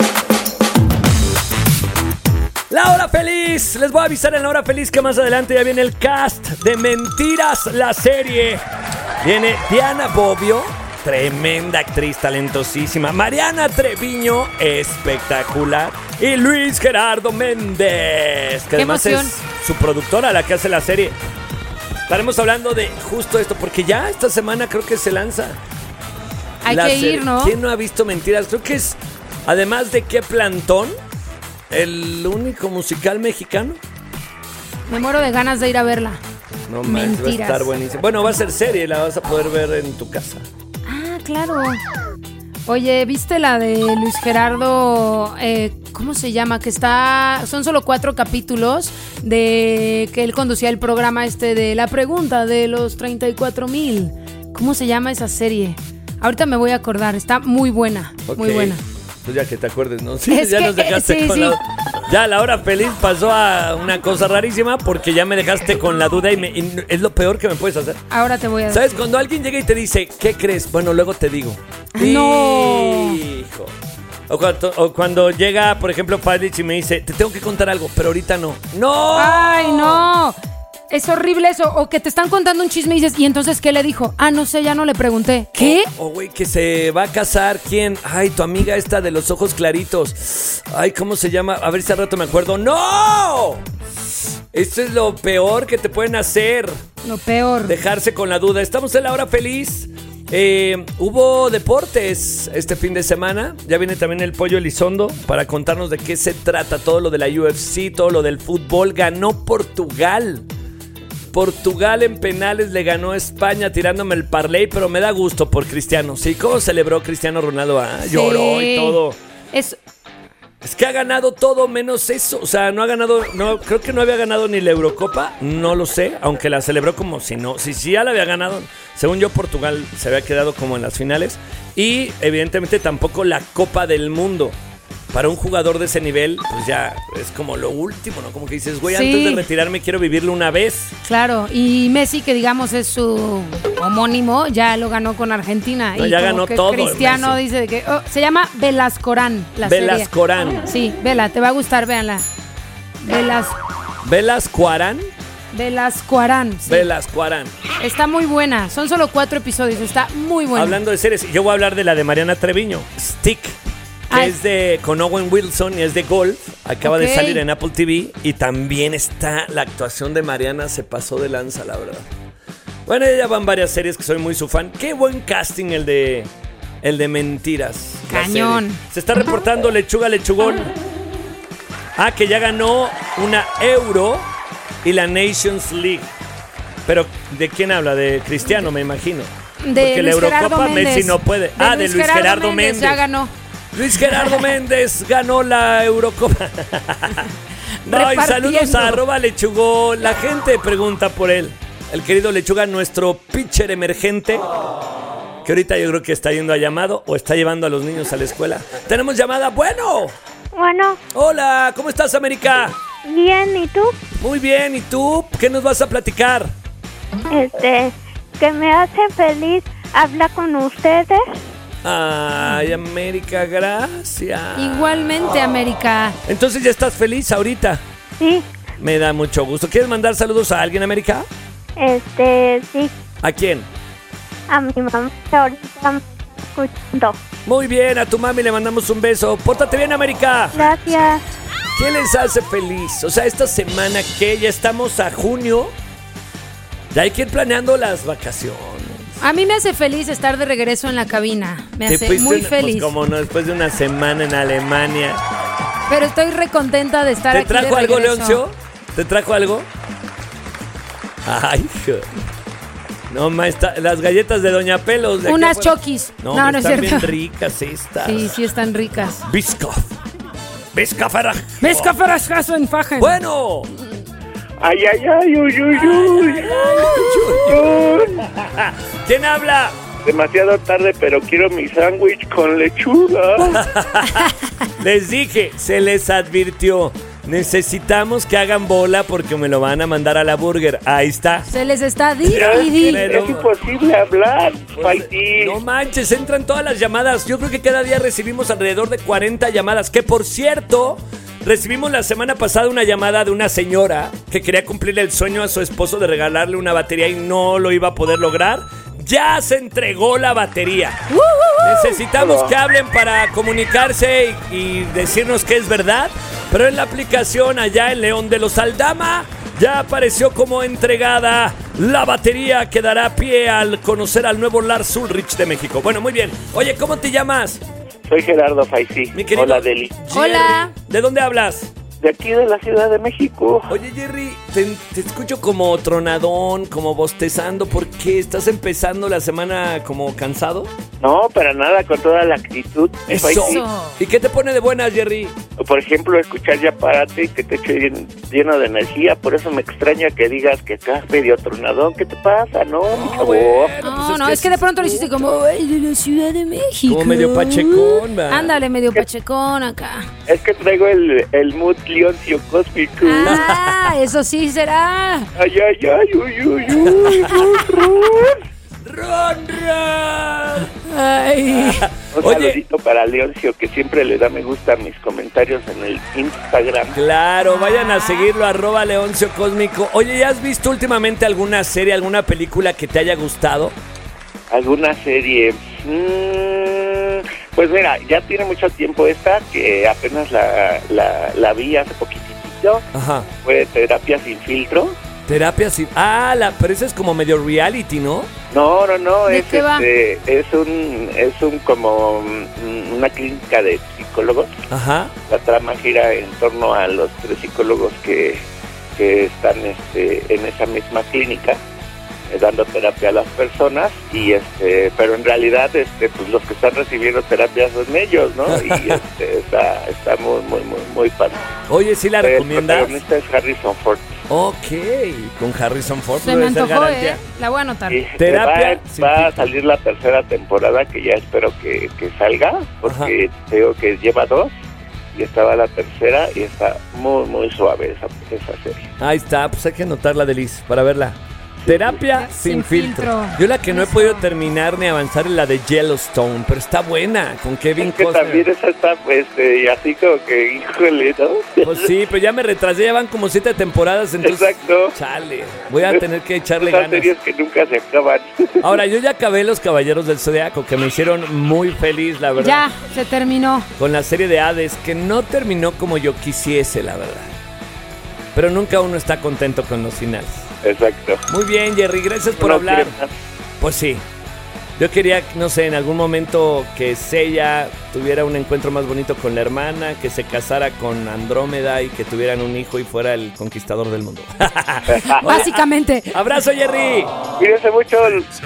La Hora Feliz. Les voy a avisar en La Hora Feliz que más adelante ya viene el cast de Mentiras, la serie. Viene Diana Bobbio, tremenda actriz, talentosísima. Mariana Treviño, espectacular. Y Luis Gerardo Méndez, que ¡Qué además emoción! es su productora, la que hace la serie. Estaremos hablando de justo esto, porque ya esta semana creo que se lanza. Hay la que serie. ir, ¿no? ¿Quién no ha visto Mentiras? Creo que es, además de Qué Plantón, el único musical mexicano. Me muero de ganas de ir a verla. No manches, va a Mentiras. estar buenísimo. Bueno, va a ser serie, la vas a poder ver en tu casa. Ah, claro. Oye, ¿viste la de Luis Gerardo? Eh, ¿Cómo se llama? Que está... Son solo cuatro capítulos de que él conducía el programa este de La Pregunta de los treinta y cuatro mil. ¿Cómo se llama esa serie? Ahorita me voy a acordar. Está muy buena, Ok. muy buena. Pues ya que te acuerdes, ¿no? Sí, Es ya que, nos dejaste eh, sí, con sí. la... Ya La Hora Feliz pasó a una cosa rarísima porque ya me dejaste con la duda y, me- y es lo peor que me puedes hacer. Ahora te voy a decir. ¿Sabes? Cuando alguien llega y te dice, ¿qué crees? Bueno, luego te digo. No. Hijo. O cuando, o cuando llega, por ejemplo, Padlich y me dice, te tengo que contar algo, pero ahorita no. ¡No! ¡Ay, no! Es horrible eso. O que te están contando un chisme y dices, ¿y entonces qué le dijo? Ah, no sé, ya no le pregunté. ¿Qué? O, güey, que se va a casar. ¿Quién? Ay, tu amiga esta de los ojos claritos. Ay, ¿cómo se llama? A ver si al rato me acuerdo. ¡No! Esto es lo peor que te pueden hacer. Lo peor. Dejarse con la duda. Estamos en La Hora Feliz. Eh, hubo deportes este fin de semana. Ya viene también el Pollo Elizondo para contarnos de qué se trata todo lo de la U F C, todo lo del fútbol. Ganó Portugal. Portugal en penales le ganó a España tirándome el parlay, pero me da gusto por Cristiano. Sí, ¿cómo celebró Cristiano Ronaldo? Ah, lloró y todo. Es, Es que ha ganado todo menos eso. O sea, no ha ganado, no, creo que no había ganado ni la Eurocopa, no lo sé, aunque la celebró como si no, si sí ya la había ganado. Según yo, Portugal se había quedado como en las finales. Y evidentemente tampoco la Copa del Mundo. Para un jugador de ese nivel, pues ya es como lo último, ¿no? Como que dices, güey, Sí. antes de retirarme quiero vivirlo una vez. claro. Y Messi, que digamos es su homónimo, ya lo ganó con Argentina. No, y ya como ganó que todo, Cristiano Messi. dice de que oh, se llama Velascorán, la Velascorán. serie. Sí, vela, te va a gustar, véanla. Velas, Velascuarán. Velascorán. Sí. Velascuarán. Está muy buena. Son solo cuatro episodios. Está muy buena. Hablando de series, yo voy a hablar de la de Mariana Treviño, Stick, que Ay. es de con Owen Wilson y es de golf. Acaba Ok. de salir en Apple T V y también está la actuación de Mariana, se pasó de lanza, la verdad. Bueno, ya van varias series que soy muy su fan. Qué buen casting el de el de Mentiras. la Cañón. serie. Se está reportando Lechuga Lechugón. Ah, que ya ganó una Euro y la Nations League. Pero ¿de quién habla? De Cristiano, me imagino. De Porque la Luis Gerardo Eurocopa Messi Méndez. no puede. De ah, de Luis Gerardo Méndez. Ya ganó. Luis Gerardo Méndez ganó la Eurocopa. No, y saludos Repartiendo. a arroba Lechugó. La gente pregunta por él. El querido Lechuga, nuestro pitcher emergente, que ahorita yo creo que está yendo a llamado o está llevando a los niños a la escuela. Tenemos llamada. Bueno. Bueno, Hola, ¿cómo estás, América? bien, ¿y tú? Muy bien, ¿y tú? ¿Qué nos vas a platicar? Este, que me hace feliz hablar con ustedes. Ay, América, gracias. Igualmente, América. Entonces ya estás feliz ahorita. Sí, Me da mucho gusto. ¿Quieres mandar saludos a alguien, América? este, sí, ¿A quién? a mi mamá que ahorita me está escuchando. Muy bien, a tu mami le mandamos un beso. Pórtate bien, América. Gracias. ¿Qué les hace feliz? O sea, esta semana que ya estamos a junio, ya hay que ir planeando las vacaciones. A mí me hace feliz estar de regreso en la cabina. Me Te hace fuiste muy una- feliz. Pues como no, después de una semana en Alemania. Pero estoy recontenta de estar ¿Te aquí. trajo de algo, regreso. Leoncio? ¿Te trajo algo? Ay, hijo. No, ma, está, las galletas de Doña Pelos. ¿de Unas qué fueron? Chokis. No, No, no, no es están cierto. bien ricas estas. Sí, sí están ricas. Biscoff. Biscafera. Fajen. Bueno. Ay, ay, ay, uy, uy, uy. ¿Quién habla? Demasiado tarde, pero quiero mi sándwich con lechuga. Les dije, se les advirtió. Necesitamos que hagan bola porque me lo van a mandar a la burger. Ahí está. Se les está di Ya, y di. es imposible hablar, Faiti. No manches, entran todas las llamadas. Yo creo que cada día recibimos alrededor de cuarenta llamadas. Que por cierto, recibimos la semana pasada una llamada de una señora que quería cumplir el sueño a su esposo de regalarle una batería y no lo iba a poder lograr. Ya se entregó la batería. Uh, uh, uh. Necesitamos que hablen para comunicarse y, y decirnos que es verdad. Pero en la aplicación allá en León de los Aldama ya apareció como entregada la batería que dará pie al conocer al nuevo Lars Ulrich de México. Bueno, muy bien. Oye, ¿cómo te llamas? Soy Gerardo Faisi. Mi querido Hola, Deli. Hola. Jerry, ¿de dónde hablas? De aquí de la Ciudad de México. Oye, Jerry, te, te escucho como tronadón, como bostezando. ¿Por qué? ¿Estás empezando la semana como cansado? No, para nada, con toda la actitud. Eso. Faisi. ¿Y qué te pone de buenas, Jerry? Por ejemplo, escuchar Ya Párate y que te eche bien- lleno de energía. Por eso me extraña que digas que estás medio tronadón. ¿Qué te pasa? No, mi chavo. No, no, es que de pronto lo hiciste como "Ay, de la Ciudad de México". Como medio pachecón, ¿verdad? Ándale, medio pachecón acá. Es que traigo el, el mood leoncio cósmico. Ah, eso sí será. Ay, ay, ay, uy, uy, uy, ¡Ron, ron! Ay. Un Oye. saludito para Leoncio, que siempre le da me gusta a mis comentarios en el Instagram. Claro, vayan a seguirlo, arroba Leoncio Cósmico. Oye, ¿ya has visto últimamente alguna serie, alguna película que te haya gustado? ¿Alguna serie? Mm, pues mira, ya tiene mucho tiempo esta, que apenas la, la, la vi hace poquitito. Ajá. Fue Terapia Sin Filtro. Terapia sin... Ah, la, pero ese es como medio reality, ¿no? No, no, no, ¿De es, qué va? este, es un es un como mm, una clínica de psicólogos. Ajá. La trama gira en torno a los tres psicólogos que, que están este, en esa misma clínica, eh, dando terapia a las personas, y este pero en realidad este pues los que están recibiendo terapia son ellos, ¿no? Y este, está está muy muy muy muy padre. Oye, ¿sí la El recomiendas? protagonista es Harrison Ford. Ok, con Harrison Ford. Se debe me ser antojó, garantía. ¿eh? La voy a anotar. Y Terapia sin va, va a filtro. salir la tercera temporada, que ya espero que, que salga, porque creo que lleva dos y estaba la tercera y está muy muy suave esa, esa serie. Ahí está, pues hay que anotarla de Liz para verla. Terapia sin, Sin filtro. filtro. Yo la que no he Eso. podido terminar ni avanzar es la de Yellowstone, pero está buena, con Kevin Es que Costner. también esa está pues este, así como que híjole, ¿no? Pues sí, pero ya me retrasé, ya van como siete temporadas, entonces... Exacto. Chale, voy a tener que echarle Esas ganas. series que nunca se acaban. Ahora, yo ya acabé Los Caballeros del Zodiaco, que me hicieron muy feliz, la verdad. Ya, se terminó. Con la serie de Hades, que no terminó como yo quisiese, la verdad. Pero nunca uno está contento con los finales. Exacto. Muy bien, Jerry, gracias por Uno hablar. quiere más. Pues sí. Yo quería, no sé, en algún momento que Seiya tuviera un encuentro más bonito con la hermana, que se casara con Andrómeda y que tuvieran un hijo y fuera el conquistador del mundo. Básicamente. ¡Abrazo, Jerry! Cuídense mucho.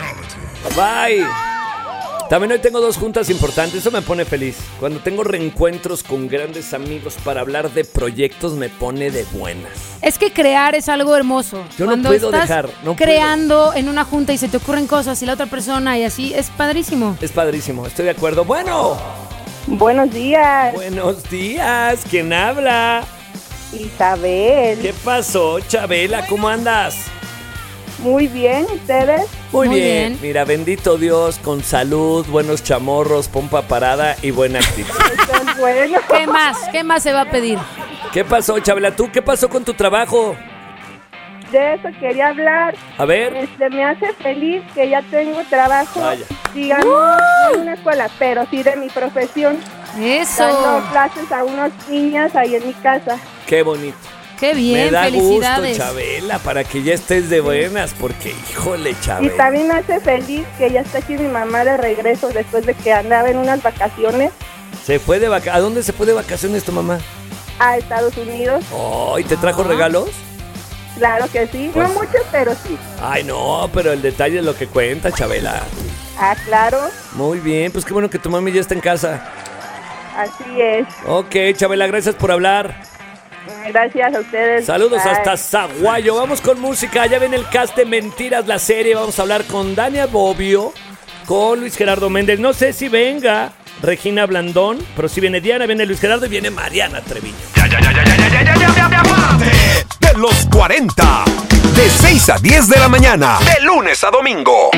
Bye. También hoy tengo dos juntas importantes, eso me pone feliz. Cuando tengo reencuentros con grandes amigos para hablar de proyectos me pone de buenas. Es que crear es algo hermoso. Yo no Cuando puedo estás dejar, no creando en una junta y se te ocurren cosas y la otra persona y así, es padrísimo. Es padrísimo, estoy de acuerdo. Bueno, Buenos días, buenos días, ¿quién habla? Isabel. ¿Qué pasó, Chabela? ¿Cómo andas? Muy bien, ¿ustedes? Muy, Muy bien. bien. Mira, bendito Dios, con salud, buenos chamorros, pompa parada y buena actitud. Están buenos. ¿Qué más? ¿Qué más se va a pedir? ¿Qué pasó, Chabela? ¿Tú qué pasó con tu trabajo? De eso quería hablar. A ver. Este, me hace feliz que ya tengo trabajo, Vaya. digamos, no en una escuela, pero sí de mi profesión. Eso. Dando clases a unas niñas ahí en mi casa. Qué bonito. Qué bien, Me da felicidades. gusto, Chabela, para que ya estés de buenas, porque, híjole, Y Chabela. también me hace feliz que ya está aquí mi mamá de regreso después de que andaba en unas vacaciones. Se fue de vacaciones. ¿A dónde se fue de vacaciones tu mamá? a Estados Unidos. Oh, ¿y te trajo regalos? Claro que sí, Pues- no muchos, pero sí. Ay, no, pero el detalle es lo que cuenta, Chabela. Ah, claro, Muy bien, pues qué bueno que tu mami ya está en casa. así es. Ok, Chabela, gracias por hablar. Gracias a ustedes. Saludos Bye. hasta Zaguayo. Vamos con música. Ya viene el cast de Mentiras, la serie. Vamos a hablar con Dania Bobbio, con Luis Gerardo Méndez. No sé si venga Regina Blandón, pero si viene Diana, viene Luis Gerardo y viene Mariana Treviño. Ya, ya, ya, ya, ya, ya, ya, ya, ya, ya, párate. De los cuarenta, de seis a diez de la mañana, de lunes a domingo.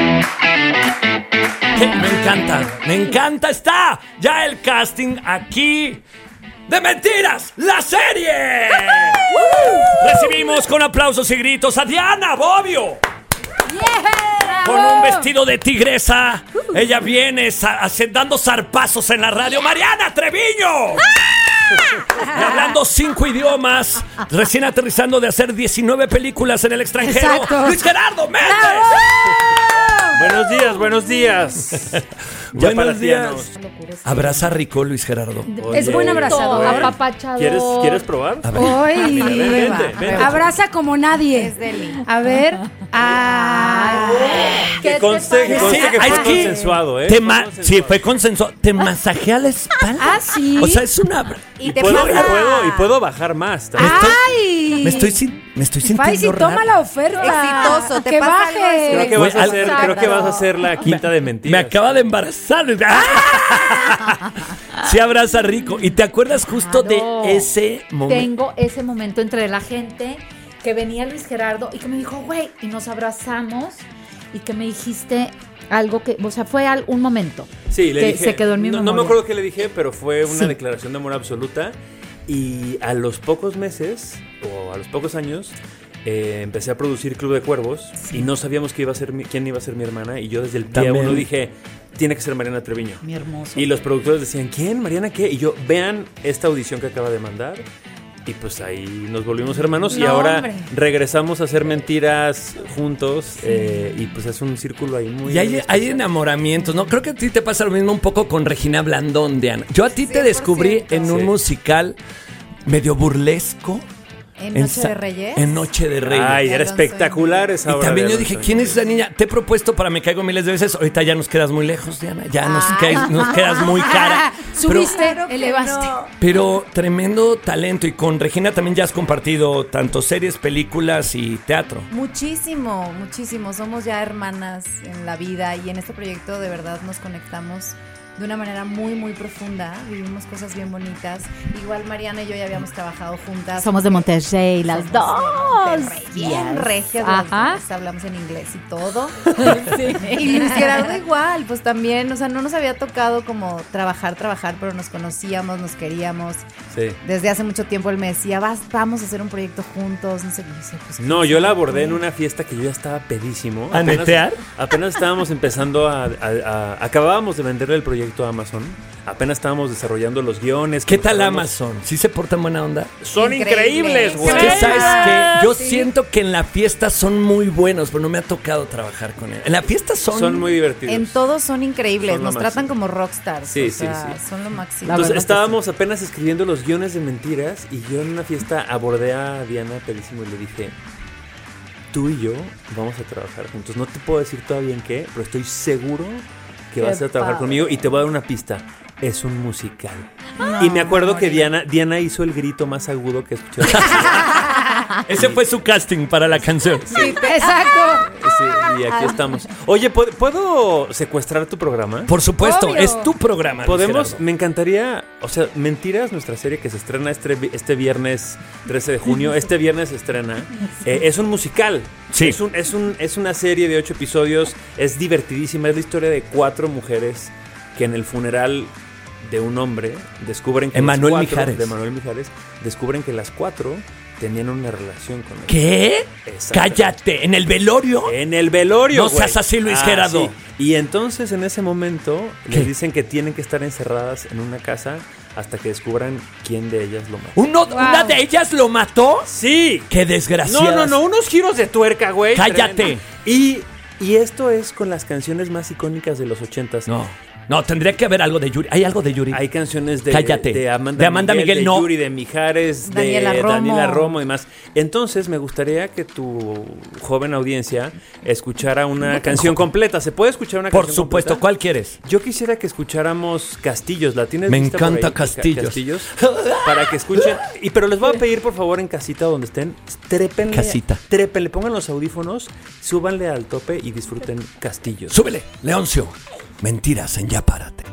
Me encanta, me encanta. Está ya el casting aquí de Mentiras, la serie. Recibimos con aplausos y gritos a Diana Bobbio. Con un vestido de tigresa. Ella viene sa- hace- dando zarpazos en la radio. Mariana Treviño. Y hablando cinco idiomas. Recién aterrizando de hacer diecinueve películas en el extranjero. Exacto. Luis Gerardo Méndez. Buenos días, buenos días. Ya Buenos para días. tianos. Abraza rico, Luis Gerardo. Es buen abrazador. Apapachador. ¿Quieres, ¿Quieres probar? A ver. Ay, Ven, vente, vente. abraza como nadie. Es Deli. A ver. Ah. Que conste, que conste que Ay, fue es que consensuado, ¿eh? te Fue ma- consensuado. sí, fue consensuado. Te masajea la espalda. Ah, sí. O sea, es una. Y, Y te puedo, y, pasa. puedo, y puedo bajar más Me también. estoy, Ay. me estoy, sin- me estoy sintiendo Faisy, raro. toma la oferta. Exitoso, te que pasa baje. algo así. Creo que, vas a Güey, hacer, al- creo que vas a hacer la quinta de mentiras. Me acaba de embarazar. Sí, abraza rico. ¿Y te acuerdas justo Claro. de ese momento? Tengo ese momento entre la gente que venía Luis Gerardo y que me dijo, güey, y nos abrazamos y que me dijiste algo que, o sea, fue al- un momento. Sí, le que dije. se quedó en mi no, no memoria. me acuerdo qué le dije, pero fue una Sí. declaración de amor absoluta. Y a los pocos meses, o a los pocos años, eh, empecé a producir Club de Cuervos. Y no sabíamos que iba a ser mi- quién iba a ser mi hermana. Y yo desde el día También. uno dije, tiene que ser Mariana Treviño. Mi hermoso. Y los productores decían, ¿quién? ¿Mariana qué? Y yo, vean esta audición que acaba de mandar. Y pues ahí nos volvimos hermanos. y No, ahora hombre. regresamos a hacer mentiras juntos. eh, y pues es un círculo ahí muy... Y hay, muy hay especial. enamoramientos, ¿no? Creo que a ti te pasa lo mismo un poco con Regina Blandón, Diana. Yo a ti te cien por descubrí ciento. en un Sí. musical medio burlesco. ¿En Noche Sa- de Reyes? En Noche de Reyes. Ay, era Alonso espectacular esa Y obra también de yo dije, Alonso ¿quién es esa Íñiguez. niña? Te he propuesto para Me Caigo miles de veces. Ahorita ya nos quedas muy lejos, Diana. Ya nos, Ah. caes- nos quedas muy cara. Subiste, Claro que elevaste. no. Pero tremendo talento. Y con Regina también ya has compartido tanto series, películas y teatro. Muchísimo, muchísimo. Somos ya hermanas en la vida y en este proyecto de verdad nos conectamos de una manera muy, muy profunda. Vivimos cosas bien bonitas. Igual Mariana y yo ya habíamos trabajado juntas. Somos de Monterrey, las Somos dos. de Monterrey, bien Yes. regias las Ajá. dos, hablamos en inglés y todo. Y Luis Gerardo igual, pues también, o sea, no nos había tocado como trabajar, trabajar, pero nos conocíamos, nos queríamos. Sí. Desde hace mucho tiempo él me decía, Vas, vamos a hacer un proyecto juntos, no sé qué. Yo decía, pues, No, ¿qué yo la es? abordé en una fiesta que yo ya estaba pedísimo. ¿A netear? Apenas estábamos empezando a, a- a- Acabábamos de venderle el proyecto a Amazon. Apenas estábamos desarrollando los guiones. ¿Qué que tal nosotros- Amazon? ¿Sí se portan buena onda? Son Increíbles. increíbles, güey. Es que sabes que yo Sí. siento que en la fiesta son muy buenos, pero no me ha tocado trabajar con él. En la fiesta son, Son muy divertidos. En todos son increíbles, Son lo nos tratan máximo. como rockstars. Sí, o sí, sea, sí. son lo máximo. Entonces estábamos apenas escribiendo los guiones de mentiras y yo en una fiesta abordé a Diana pedísimo y le dije, tú y yo vamos a trabajar juntos. No te puedo decir todavía en qué, pero estoy seguro que Qué vas a trabajar padre. conmigo y te voy a dar una pista. Es un musical. y me acuerdo que Diana, Diana hizo el grito más agudo que he escuchado. Ese fue su casting para la canción. Sí, exacto. Sí, y aquí estamos. Oye, ¿puedo, ¿puedo secuestrar tu programa? Por supuesto, Obvio. es tu programa. Luis Podemos, Gerardo. me encantaría, o sea, Mentiras, nuestra serie que se estrena este, este viernes trece de junio, este viernes se estrena, eh, es un musical. Sí. Es, un, es, un, es una serie de ocho episodios, es divertidísima, es la historia de cuatro mujeres que en el funeral de un hombre descubren que Emanuel las cuatro, Mijares. de Emanuel Mijares, descubren que las cuatro tenían una relación con él. ¿Qué? Exacto. Cállate, ¿en el velorio? En el velorio. No güey. seas así, Luis Ah, Gerardo. sí. Y entonces en ese momento ¿Qué? les dicen que tienen que estar encerradas en una casa hasta que descubran quién de ellas lo mató. ¿Uno, ¿Una de ellas lo mató? Sí. ¡Qué desgraciada! No, no, no, unos giros de tuerca, güey. ¡Cállate! Tremendo. Y, y esto es con las canciones más icónicas de los ochentas. No. No, tendría que haber algo de Yuri. ¿Hay algo de Yuri? Hay canciones de, Cállate. de Amanda, De Amanda Miguel, de no. Yuri, de Mijares, Daniela de Romo. Daniela Romo y más. Entonces, me gustaría que tu joven audiencia escuchara una canción completa. ¿Se puede escuchar una Por canción supuesto, completa? ¿cuál quieres? Yo quisiera que escucháramos Castillos. ¿La tienes Me lista por encanta ahí? Castillos. Castillos. Para que escuchen. Y pero les voy a pedir, por favor, en casita donde estén, trépenle. Casita. Trépenle, pongan los audífonos, súbanle al tope y disfruten Castillos. Súbele, Leoncio. Mentiras en Ya Párate.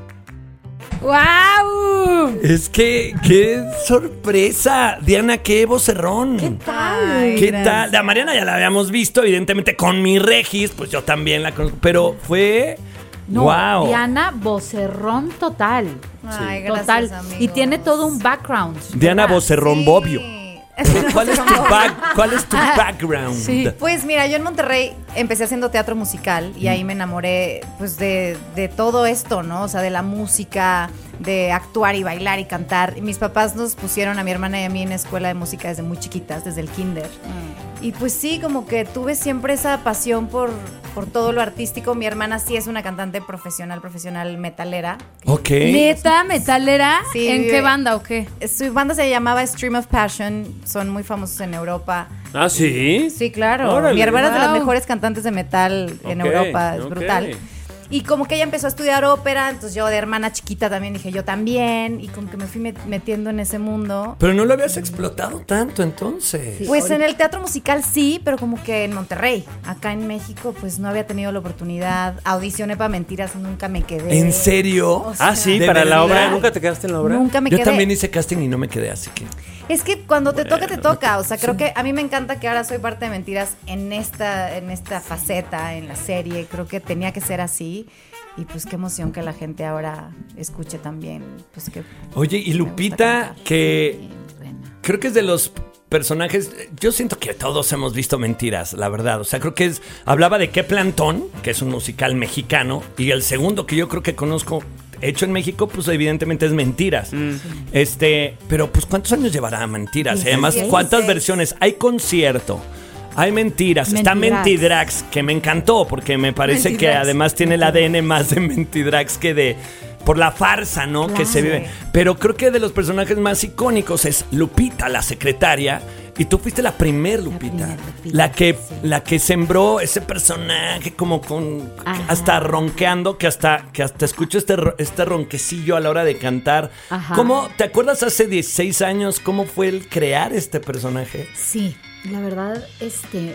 ¡Wow! Es que, qué sorpresa. Diana, qué vocerrón. ¿Qué Ay, ¿Qué gracias. tal? La Mariana ya la habíamos visto, evidentemente, con mi Regis, pues yo también la conozco. Pero fue. No, wow. Diana, vocerrón total. Ay, gracias, Total. amigos. Y tiene todo un background. Diana ¿verdad? vocerrón Bobbio. ¿Cuál es tu, back, ¿Cuál es tu background? Sí. Pues mira, yo en Monterrey empecé haciendo teatro musical y ahí me enamoré pues de, de todo esto, ¿no? O sea, de la música, de actuar y bailar y cantar. Y mis papás nos pusieron a mi hermana y a mí en escuela de música desde muy chiquitas, desde el kinder. Mm. Y pues sí, como que tuve siempre esa pasión por, por todo lo artístico. Mi hermana sí es una cantante profesional, profesional metalera. Ok. ¿Neta, metalera? Sí, ¿En vive- qué banda o qué? Su banda se llamaba Stream of Passion, son muy famosos en Europa. ¿Ah, sí? Sí, claro. Órale. Mi hermana es de las Wow. mejores cantantes de metal en Ok, Europa, es ok. brutal. Y como que ella empezó a estudiar ópera, entonces yo de hermana chiquita también dije yo también, y como que me fui met- metiendo en ese mundo. Pero no lo habías explotado tanto entonces. Pues en el teatro musical sí, pero como que en Monterrey. Acá en México pues no había tenido la oportunidad. Audicioné para Mentiras, nunca me quedé. ¿En serio? O sea, Ah, sí, ¿de para la verdad? obra. ¿Nunca te quedaste en la obra? Nunca me Yo quedé. también hice casting y no me quedé, así que. Es que cuando te toca, te toca. O sea, creo que a mí me encanta que ahora soy parte de Mentiras en esta, en esta faceta, en la serie. Creo que tenía que ser así. Y pues qué emoción que la gente ahora escuche también. Pues que Oye, y Lupita, que creo que es de los personajes. Yo siento que todos hemos visto Mentiras, la verdad. O sea, creo que es. Hablaba de Qué Plantón, que es un musical mexicano. Y el segundo que yo creo que conozco hecho en México, pues evidentemente es Mentiras. Mm. Este, pero pues ¿cuántos años llevará Mentiras? Y además, dieciséis. ¿cuántas versiones? Hay concierto. Hay Mentiras, está Mentidrax. Mentidrax, que me encantó porque me parece que Mentidrax. además tiene el A D N más de Mentidrax que de por la farsa, ¿no? Que se vive. Pero creo que de los personajes más icónicos es Lupita, la secretaria, y tú fuiste la primer Lupita, la, primer Lupita, que sí. la que sembró ese personaje como con Ajá. hasta ronqueando, que hasta que hasta escucho este ro- este ronquecillo a la hora de cantar. Ajá. ¿Cómo te acuerdas hace dieciséis años cómo fue el crear este personaje? Sí, la verdad, este,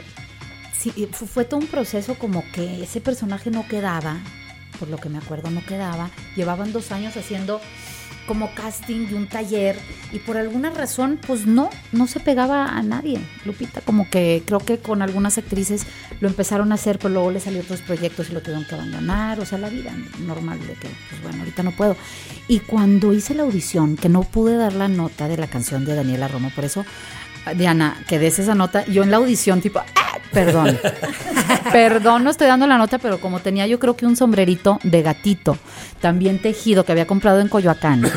sí, fu- fue todo un proceso como que ese personaje no quedaba, por lo que me acuerdo no quedaba. Llevaban dos años haciendo como casting de un taller y por alguna razón, pues no, no se pegaba a nadie. Lupita, como que creo que con algunas actrices lo empezaron a hacer, pero luego le salieron otros proyectos y lo tuvieron que abandonar. O sea, la vida normal de que, pues bueno, ahorita no puedo. Y cuando hice la audición, que no pude dar la nota de la canción de Daniela Romo, por eso, Diana, que des esa nota, yo en la audición tipo, ¡ah! Perdón, perdón, no estoy dando la nota, pero como tenía yo creo que un sombrerito de gatito, también tejido, que había comprado en Coyoacán,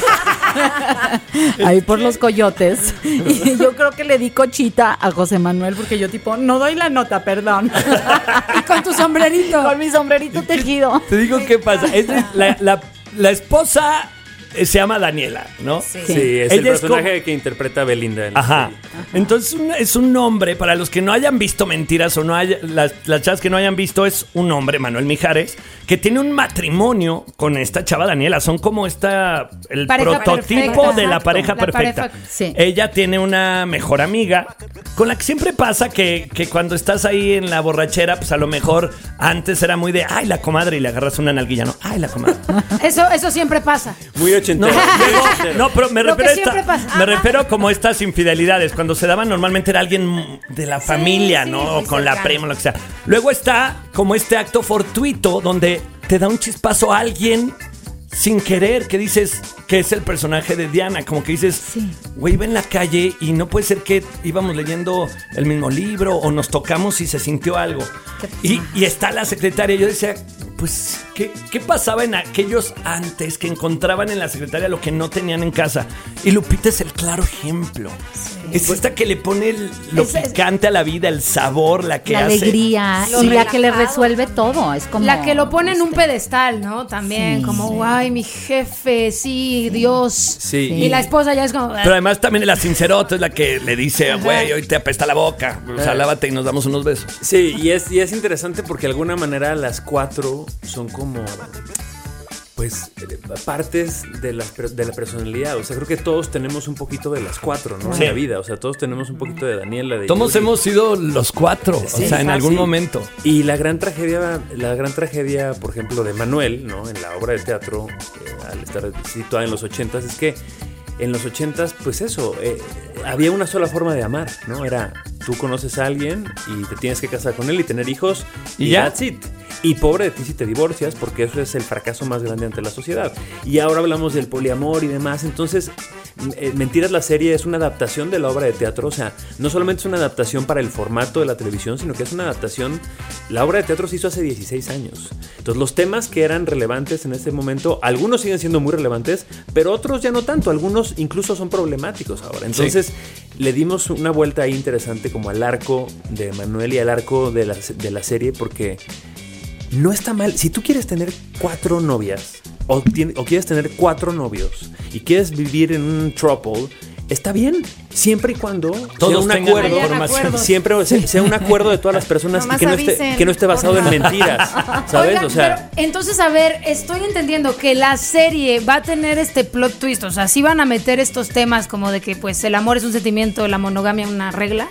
ahí por los coyotes, y yo creo que le di cochita a José Manuel, porque yo tipo, no doy la nota, perdón. Y con tu sombrerito. Con mi sombrerito tejido. Te digo qué pasa. Es la, la, la esposa eh, se llama Daniela, ¿no? Sí. Sí, es el Ella es personaje como- que interpreta a Belinda en la Ajá. serie. Entonces un- es un nombre, para los que no hayan visto Mentiras o no haya, las, las chavas que no hayan visto, es un hombre, Manuel Mijares, que tiene un matrimonio con esta chava Daniela. Son como esta, el Pareja prototipo perfecta. de la Exacto. pareja La perfecta. pareja- sí. Ella tiene una mejor amiga con la que siempre pasa que, que cuando estás ahí en la borrachera, pues a lo mejor antes era muy de, ay, la comadre, y le agarras una nalguilla, ¿no? Ay, la comadre. Eso, eso siempre pasa. Muy No, ochentero. digo, no, pero me Lo refiero, que a esta- siempre pasa. me Ajá. refiero como estas infidelidades. Cuando se daban normalmente era alguien de la familia, sí, ¿no? muy O con la cercano. prima, lo que sea. Luego está como este acto fortuito donde te da un chispazo a alguien sin querer, que dices que es el personaje de Diana. Como que dices, Sí. güey, iba en la calle y no puede ser que íbamos leyendo el mismo libro o nos tocamos y se sintió algo. Y, y está la secretaria. Yo decía, pues, ¿qué, ¿qué pasaba en aquellos antes que encontraban en la secretaria lo que no tenían en casa? Y Lupita es el claro ejemplo. Sí. Es esta que le pone el, lo es, picante a la vida, el sabor, la que la hace... alegría, Lo y relajado, la que le resuelve todo. Es como la que lo pone en un pedestal, ¿no? También, Sí, como, sí. ay, mi jefe, sí, Dios. Sí. Y la esposa ya es como... Pero además también la sincerota es la que le dice, güey, hoy te apesta la boca. O sea, lávate y nos damos unos besos. Sí, y es, y es interesante porque de alguna manera las cuatro son como, pues, partes de la, de la personalidad. O sea, creo que todos tenemos un poquito de las cuatro, ¿no? Sí. En la vida. O sea, todos tenemos un poquito de Daniela, de Todos Yuri. hemos sido los cuatro, Sí, o sea, en ah, algún sí. momento. Y la gran tragedia, la gran tragedia, por ejemplo, de Manuel, ¿no? En la obra de teatro, eh, al estar situada en los ochentas, es que en los ochentas, pues eso, eh, había una sola forma de amar, ¿no? Era, tú conoces a alguien y te tienes que casar con él y tener hijos y, ¿Y ya? that's it. Y pobre de ti si te divorcias, porque eso es el fracaso más grande ante la sociedad. Y ahora hablamos del poliamor y demás. Entonces, eh, Mentiras, la serie es una adaptación de la obra de teatro. O sea, no solamente es una adaptación para el formato de la televisión, sino que es una adaptación... La obra de teatro se hizo hace dieciséis años. Entonces, los temas que eran relevantes en ese momento, algunos siguen siendo muy relevantes, pero otros ya no tanto. Algunos incluso son problemáticos ahora. Entonces, sí. Le dimos una vuelta ahí interesante como al arco de Manuel y al arco de la, de la serie, porque... No está mal. Si tú quieres tener cuatro novias o, tiene, o quieres tener cuatro novios y quieres vivir en un throuple, está bien. Siempre y cuando todos sea un acuerdo, acuerdo. siempre sea un acuerdo de todas las personas y que no, esté, que no esté basado en mentiras, ¿sabes? Oigan, o sea, pero, entonces, a ver, estoy entendiendo que la serie va a tener este plot twist. O sea, sí van a meter estos temas como de que pues el amor es un sentimiento, la monogamia una regla.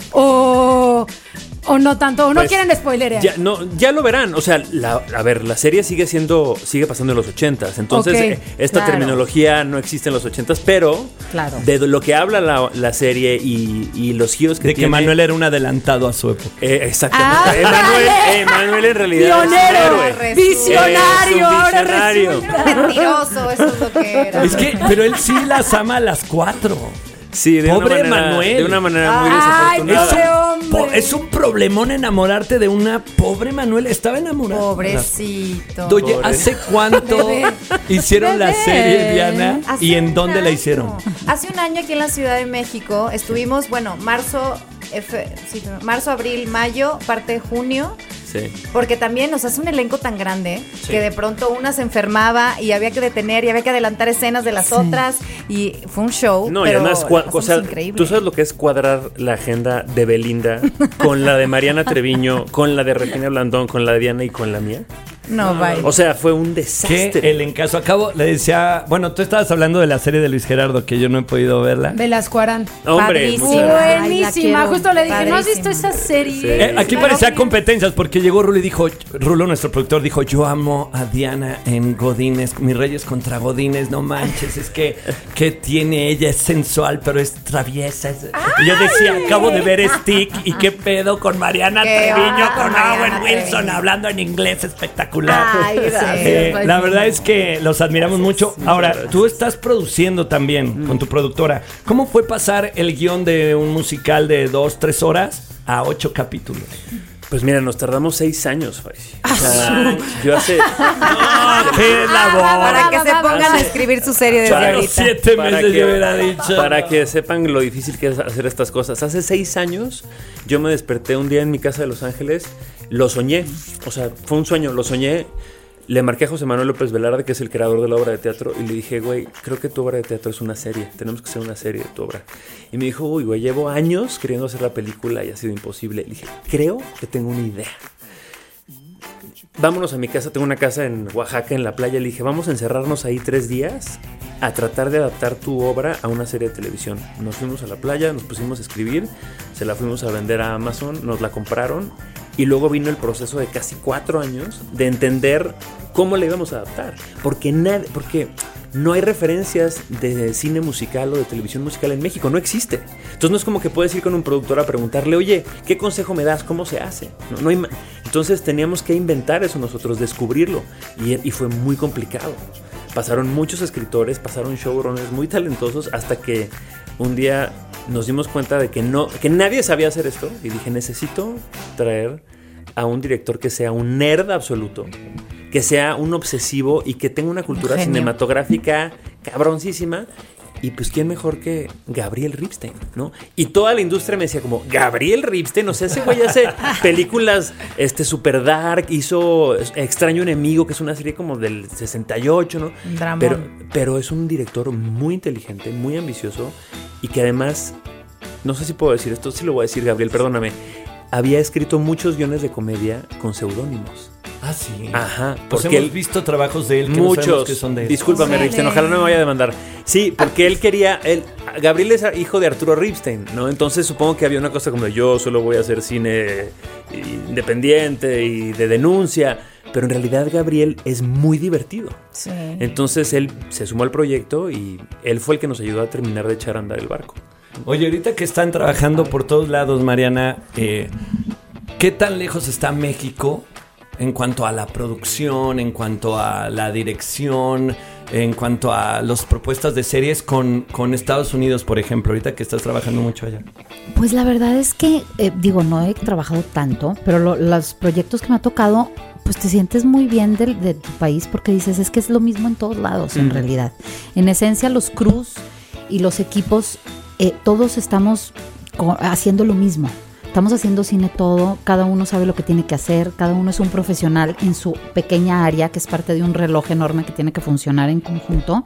O... O no tanto, o no pues, quieren spoilerear. Ya, no, ya lo verán. O sea, la, a ver, la serie sigue siendo, sigue pasando en los ochentas. Entonces, Okay, eh, esta claro. terminología no existe en los ochentas, pero Claro. de lo que habla la, la serie y, y los giros que De tiene. que Manuel era un adelantado a su época. Eh, exactamente. Ah, Emanuel, ¡ándale! Emanuel en realidad Pionero, es un héroe. visionario, Es un ahora visionario. resulta. Mentiroso, eso es lo que era. Es que, pero él sí las ama a las cuatro. Sí, de Pobre una manera, Manuel. de una manera muy Ay, desafortunada. pobre Es un, po- hombre. es un problemón enamorarte de una pobre Manuel. Estaba enamorada. Pobrecito. Oye, Pobre. ¿hace cuánto Bebé. hicieron la Bebé. serie, Diana? Hace ¿Y en un dónde la año. hicieron? Hace un año aquí en la Ciudad de México estuvimos, bueno, marzo, F, sí, marzo, abril, mayo, parte de junio. Sí. Porque también nos hace un elenco tan grande Sí. que de pronto una se enfermaba y había que detener y había que adelantar escenas de las otras y fue un show. No, pero y además, la cua- pasamos o sea, increíble. tú sabes lo que es cuadrar la agenda de Belinda con la de Mariana Treviño, con la de Regina Blandón, con la de Diana y con la mía. No, bye. O sea, fue un Que desastre. el encaso. Acabo, le decía. Bueno, tú estabas hablando de la serie de Luis Gerardo, que yo no he podido verla. Velasco Arán. Hombre, Padrísimo. muchas- Ay, la Buenísima. quiero. Justo le dije, ¿no has Padrísimo. visto esa serie? Sí. Eh, aquí Claro. parecía competencias porque llegó Rulo y dijo, Rulo, nuestro productor, dijo, yo amo a Diana en Godines, mis reyes contra Godines, no manches, es que, que tiene ella, es sensual, pero es traviesa. es-". Y yo decía, acabo de ver Stick y qué pedo con Mariana Qué Treviño, onda con con Owen Mariana Wilson, Treviño. hablando en inglés espectacular. Ay, gracias. Eh, Pues la sí. verdad es que los admiramos mucho. Ahora, tú estás produciendo también con tu productora. ¿Cómo fue pasar el guión de un musical de dos, tres horas a ocho capítulos? Pues mira, nos tardamos seis años, Faisy. O sea, yo hace... ¡Qué labor! Para que se pongan a Hace- escribir su serie desde Para los ahorita. siete Para meses que- yo hubiera dicho. Para que sepan lo difícil que es hacer estas cosas. Hace seis años yo me desperté un día en mi casa de Los Ángeles. Lo soñé. O sea, fue un sueño. Lo soñé. Le marqué a José Manuel López Velarde, que es el creador de la obra de teatro, y le dije, güey, creo que tu obra de teatro es una serie. Tenemos que hacer una serie de tu obra. Y me dijo, uy, güey, llevo años queriendo hacer la película y ha sido imposible. Le dije, creo que tengo una idea. Vámonos a mi casa, tengo una casa en Oaxaca, en la playa. Le dije, vamos a encerrarnos ahí tres días a tratar de adaptar tu obra a una serie de televisión. Nos fuimos a la playa, nos pusimos a escribir, se la fuimos a vender a Amazon, nos la compraron y luego vino el proceso de casi cuatro años de entender cómo la íbamos a adaptar. Porque, nadie, porque no hay referencias de cine musical o de televisión musical en México, no existe. Entonces no es como que puedes ir con un productor a preguntarle, oye, ¿qué consejo me das? ¿Cómo se hace? No, no hay ma- Entonces teníamos que inventar eso nosotros, descubrirlo y, y fue muy complicado. Pasaron muchos escritores, pasaron showrunners muy talentosos hasta que un día nos dimos cuenta de que, no, que nadie sabía hacer esto y dije, necesito traer a un director que sea un nerd absoluto que sea un obsesivo y que tenga una cultura Genio. cinematográfica cabroncísima. Y pues, ¿quién mejor que Gabriel Ripstein, no? Y toda la industria me decía como, ¿Gabriel Ripstein? O sea, ese güey hace películas este, super dark, hizo Extraño Enemigo, que es una serie como del sesenta y ocho, ¿no? Dramón. Pero, pero es un director muy inteligente, muy ambicioso y que además, no sé si puedo decir esto, sí lo voy a decir, Gabriel, perdóname, había escrito muchos guiones de comedia con seudónimos. Ah, sí. Ajá. Pues Porque hemos él, visto trabajos de él que no muchos. sabemos que son de él. Discúlpame, Ripstein, ojalá no me vaya a demandar. Sí, porque él quería. Él, Gabriel es hijo de Arturo Ripstein, ¿no? Entonces supongo que había una cosa como de yo solo voy a hacer cine independiente y de denuncia. Pero en realidad Gabriel es muy divertido. Sí. Entonces él se sumó al proyecto y él fue el que nos ayudó a terminar de echar a andar el barco. Oye, ahorita que están trabajando por todos lados, Mariana, eh, ¿qué tan lejos está México en cuanto a la producción, en cuanto a la dirección, en cuanto a las propuestas de series con, con Estados Unidos, por ejemplo, ahorita que estás trabajando mucho allá? Pues la verdad es que, eh, digo, no he trabajado tanto, pero lo- los proyectos que me ha tocado, pues te sientes muy bien del- de, tu país porque dices, es que es lo mismo en todos lados, en Mm. realidad. En esencia, los crews y los equipos, eh, todos estamos co- haciendo lo mismo. Estamos haciendo cine todo, cada uno sabe lo que tiene que hacer, cada uno es un profesional en su pequeña área, que es parte de un reloj enorme que tiene que funcionar en conjunto.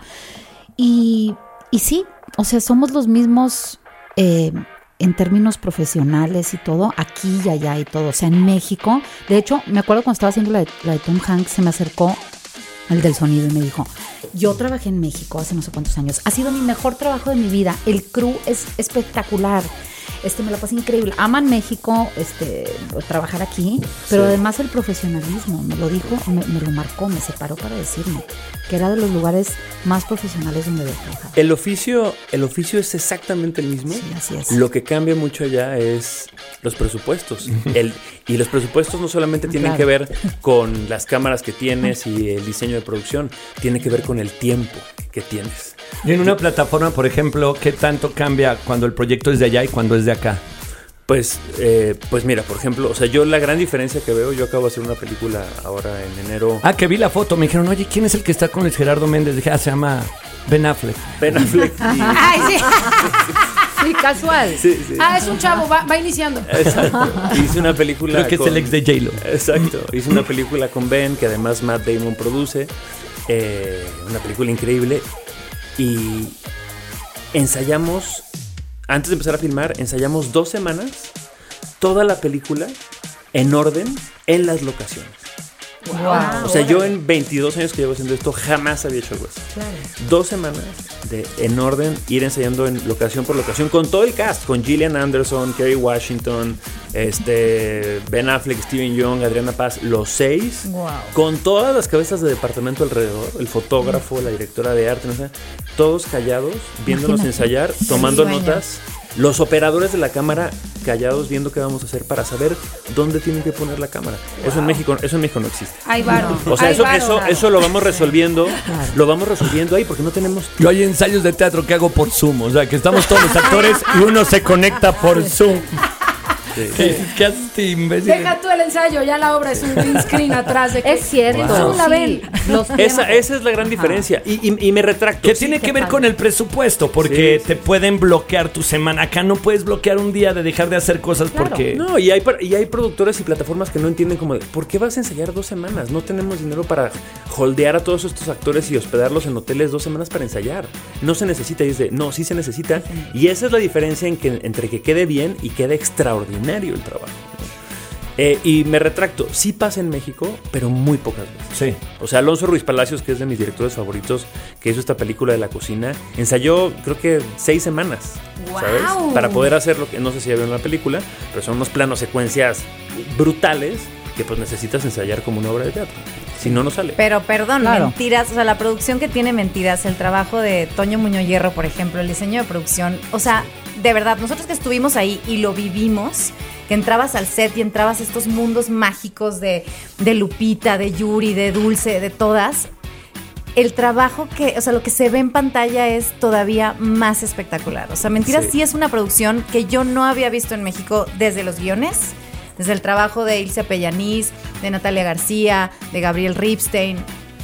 Y, y sí, o sea, somos los mismos eh, en términos profesionales y todo, aquí y allá y todo. O sea, en México, de hecho, me acuerdo cuando estaba haciendo la de, la de Tom Hanks, se me acercó el del sonido y me dijo, yo trabajé en México hace no sé cuántos años, ha sido mi mejor trabajo de mi vida, el crew es espectacular. Este, me la pasé increíble. Aman México, este, trabajar aquí, pero Sí. además el profesionalismo, me lo dijo, me, me lo marcó, me separó para decirme que era de los lugares más profesionales donde había trabajado. El oficio, el oficio es exactamente el mismo. Sí, así es. Lo que cambia mucho allá es los presupuestos. El, y los presupuestos no solamente tienen Claro. que ver con las cámaras que tienes y el diseño de producción, tiene que ver con el tiempo que tienes. Y en una plataforma, por ejemplo, ¿qué tanto cambia cuando el proyecto es de allá y cuando es de acá? Pues, eh, pues mira, por ejemplo, o sea, yo la gran diferencia que veo, yo acabo de hacer una película ahora en enero. Ah, que vi la foto, me dijeron, oye, ¿quién es el que está con Luis Gerardo Méndez? Dije, ah, se llama Ben Affleck. Ben Affleck. Ay, sí. Sí, casual. Sí, sí. Ah, es un chavo, va, va iniciando. Exacto. Hice una película. Creo que es el ex de J-Lo. Exacto. Hice una película con Ben, que además Matt Damon produce. Eh, una película increíble. Y ensayamos, antes de empezar a filmar, ensayamos dos semanas toda la película en orden en las locaciones. Wow. O sea, yo en veintidós años que llevo haciendo esto jamás había hecho algo así. Claro. Dos semanas de, en orden, ir ensayando en locación por locación con todo el cast, con Gillian Anderson, Kerry Washington, este, Ben Affleck, Steven Yeun, Adriana Paz, los seis, Wow. con todas las cabezas de departamento alrededor, el fotógrafo, la directora de arte, no sé, todos callados, viéndonos Imagínate. ensayar, tomando sueño. notas. Los operadores de la cámara callados viendo qué vamos a hacer para saber dónde tienen que poner la cámara. Eso en México, eso en México no existe. Ay, varo. O sea, Ay, eso, varo. eso, eso lo vamos resolviendo, lo vamos resolviendo ahí porque no tenemos. Yo hay ensayos de teatro que hago por Zoom, o sea, que estamos todos los actores y uno se conecta por Zoom. ¿Qué, ¿Qué haces, este imbécil? Deja tú el ensayo, ya la obra es un green screen atrás de que Es cierto. en Zoom la Sí, ven. los Esa, esa es la gran diferencia. Y, y- y me retracto. Que tiene que ver con el presupuesto, porque Sí, sí. te pueden bloquear tu semana. Acá no puedes bloquear un día de dejar de hacer cosas porque... No, y hay, par- y hay productores y plataformas que no entienden como de, ¿por qué vas a ensayar dos semanas? No tenemos dinero para holdear a todos estos actores y hospedarlos en hoteles dos semanas para ensayar. No se necesita. Y es de, no, sí se necesita. Y esa es la diferencia en que, entre que quede bien y quede extraordinario el trabajo. Eh, y me retracto, sí pasa en México, pero muy pocas veces. Sí. O sea, Alonso Ruiz Palacios, que es de mis directores favoritos, que hizo esta película de la cocina, ensayó creo que seis semanas, ¿sabes? ¡Guau! Para poder hacer lo que, no sé si ya vieron la película, pero son unos planos secuencias brutales que pues necesitas ensayar como una obra de teatro. Si no, no sale. Pero perdón, Claro. Mentiras, o sea, la producción que tiene Mentiras, el trabajo de Toño Muñoz Hierro, por ejemplo, el diseño de producción, o sea, de verdad, nosotros que estuvimos ahí y lo vivimos, que entrabas al set y entrabas a estos mundos mágicos de, de Lupita, de Yuri, de Dulce, de todas, el trabajo que, o sea, lo que se ve en pantalla es todavía más espectacular. O sea, Mentiras Sí. sí es una producción que yo no había visto en México desde los guiones, desde el trabajo de Ilse Pellanís, de Natalia García, de Gabriel Ripstein.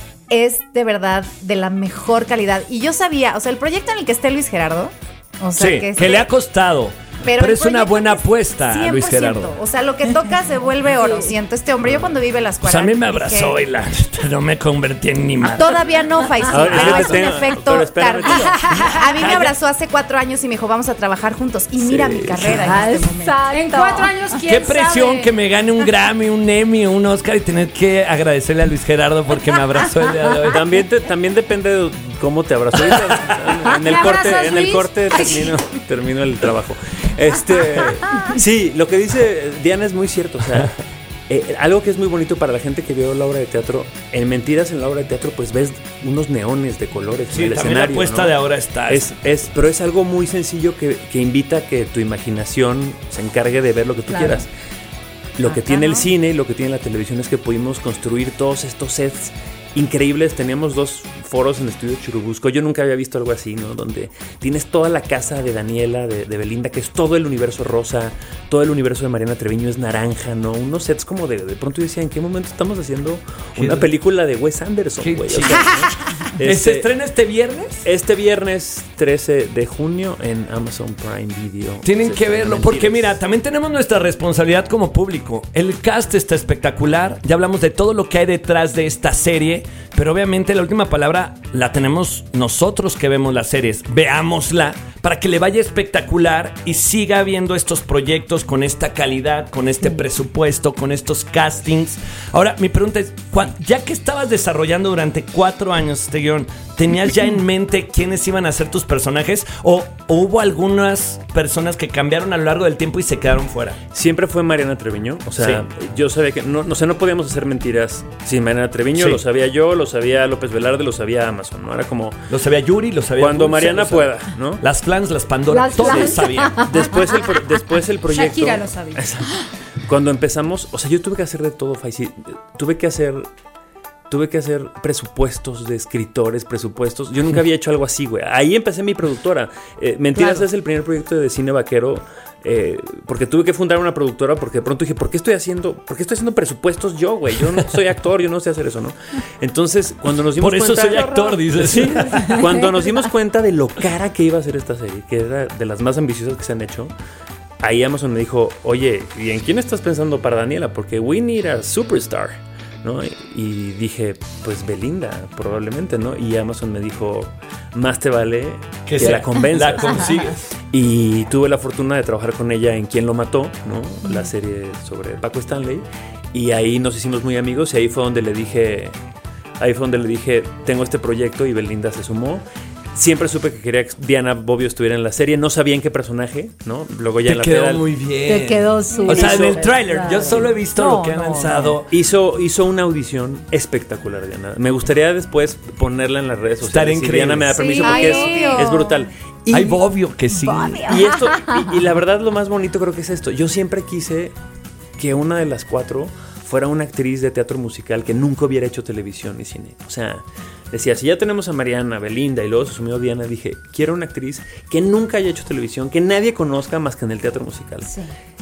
Es de verdad de la mejor calidad. Y yo sabía, o sea, el proyecto en el que esté Luis Gerardo, o sea, sí, que, que esté, le ha costado. Pero, Pero el es una buena apuesta, cien por Luis ciento. Gerardo. O sea, lo que toca se vuelve oro. Siento este hombre. Yo cuando vive las Pues cuadras. a mí me abrazó y la, no me convertí en ni madre. Todavía no, Faisy. Ahora, No, yo es te un tengo- efecto pero espérame. tardío. A mí me abrazó hace cuatro años y me dijo, vamos a trabajar juntos. Y mira mi carrera en este momento. En cuatro años, ¿quién Qué presión sabe? que me gane un Grammy, un Emmy, un Oscar y tener que agradecerle a Luis Gerardo porque me abrazó el día de hoy. También, te- también depende de cómo te abrazó. Ahorita, En el ¿Me corte, abrazas, en el Luis? corte Ay. termino, termino el trabajo. Este, sí, lo que dice Diana es muy cierto. O sea, eh, algo que es muy bonito para la gente que vio la obra de teatro, en Mentiras, en la obra de teatro, pues ves unos neones de colores Sí, en el también la escenario. apuesta ¿no? de ahora está. Es, es, pero es algo muy sencillo que, que invita a que tu imaginación se encargue de ver lo que tú Claro. quieras. Lo que Ajá, tiene el ¿no? cine y lo que tiene la televisión es que pudimos construir todos estos sets increíbles. Teníamos dos foros en el estudio Churubusco. Yo nunca había visto algo así, ¿no? Donde tienes toda la casa de Daniela, de, de Belinda, que es todo el universo rosa, todo el universo de Mariana Treviño es naranja, ¿no? Unos sets como de, de pronto yo decía, ¿en qué momento estamos haciendo una Qué- película de Wes Anderson, qué güey? O chido. sea, ¿no? ¿Se Este- estrena este viernes? Este viernes trece de junio en Amazon Prime Video. Tienen Se que estrena verlo, porque Mentiras. mira, también tenemos nuestra responsabilidad como público. El cast está espectacular, ya hablamos de todo lo que hay detrás de esta serie, pero obviamente la última palabra la tenemos nosotros que vemos las series. Veámosla para que le vaya espectacular y siga habiendo estos proyectos con esta calidad, con este presupuesto, con estos castings. Ahora, mi pregunta es, ¿cuán- ya que estabas desarrollando durante cuatro años este guión, ¿tenías ya en mente quiénes iban a ser tus personajes? ¿O, o hubo algunas personas que cambiaron a lo largo del tiempo y se quedaron fuera? Siempre fue Mariana Treviño. O sea, yo sabía que no, no, sé, no podíamos hacer Mentiras sin Mariana Treviño. Sí. Lo sabía yo, lo sabía López Velarde, lo sabía Amazon, ¿no? Era como Lo sabía Yuri, lo sabía cuando Dulce, Mariana lo sabía- pueda, ¿no? Las clans, las Pandora, Las todos clans. sabían. Después el, pro- después el proyecto. Shakira lo sabía. Exacto. Cuando empezamos, o sea, yo tuve que hacer de todo, Faisy. Tuve que hacer. Tuve que hacer presupuestos de escritores, presupuestos. Yo nunca había hecho algo así, güey. Ahí empecé mi productora. Eh, Mentiras Claro. es el primer proyecto de cine vaquero. eh, porque tuve que fundar una productora. Porque de pronto dije, ¿por qué estoy haciendo, por qué estoy haciendo presupuestos yo, güey? Yo no soy actor, yo no sé hacer eso, ¿no? Entonces, cuando nos dimos Por eso cuenta. soy actor, dices. Sí. Cuando nos dimos cuenta de lo cara que iba a ser esta serie, que era de las más ambiciosas que se han hecho. Ahí Amazon me dijo, oye, ¿y en quién estás pensando para Daniela? Porque we need a superstar, ¿no? Y, y dije, pues Belinda, probablemente, ¿no? Y Amazon me dijo, más te vale que, Que se- la convenzas. la consigues. Y tuve la fortuna de trabajar con ella en Quién lo mató, ¿no? La serie sobre Paco Stanley. Y ahí nos hicimos muy amigos y ahí fue donde le dije, ahí fue donde le dije, tengo este proyecto y Belinda se sumó. Siempre supe que quería que Diana Bobbio estuviera en la serie. No sabía en qué personaje, ¿no? Luego ya Te en la quedó Federal muy bien. Te quedó súper. O sea, en el súper, tráiler, yo claro. solo he visto No, lo que han no, lanzado. Hizo, hizo una audición espectacular, Diana. Me gustaría después ponerla en las redes sociales. Estaría Si increíble. Diana me da permiso Sí, porque ay, es, obvio. es brutal. Y, Ay, obvio que sí. y esto, y, y la verdad lo más bonito creo que es esto. Yo siempre quise que una de las cuatro fuera una actriz de teatro musical que nunca hubiera hecho televisión ni cine. O sea, decía, si ya tenemos a Mariana, Belinda y luego se sumió Diana, dije, quiero una actriz que nunca haya hecho televisión, que nadie conozca más que en el teatro musical. Sí.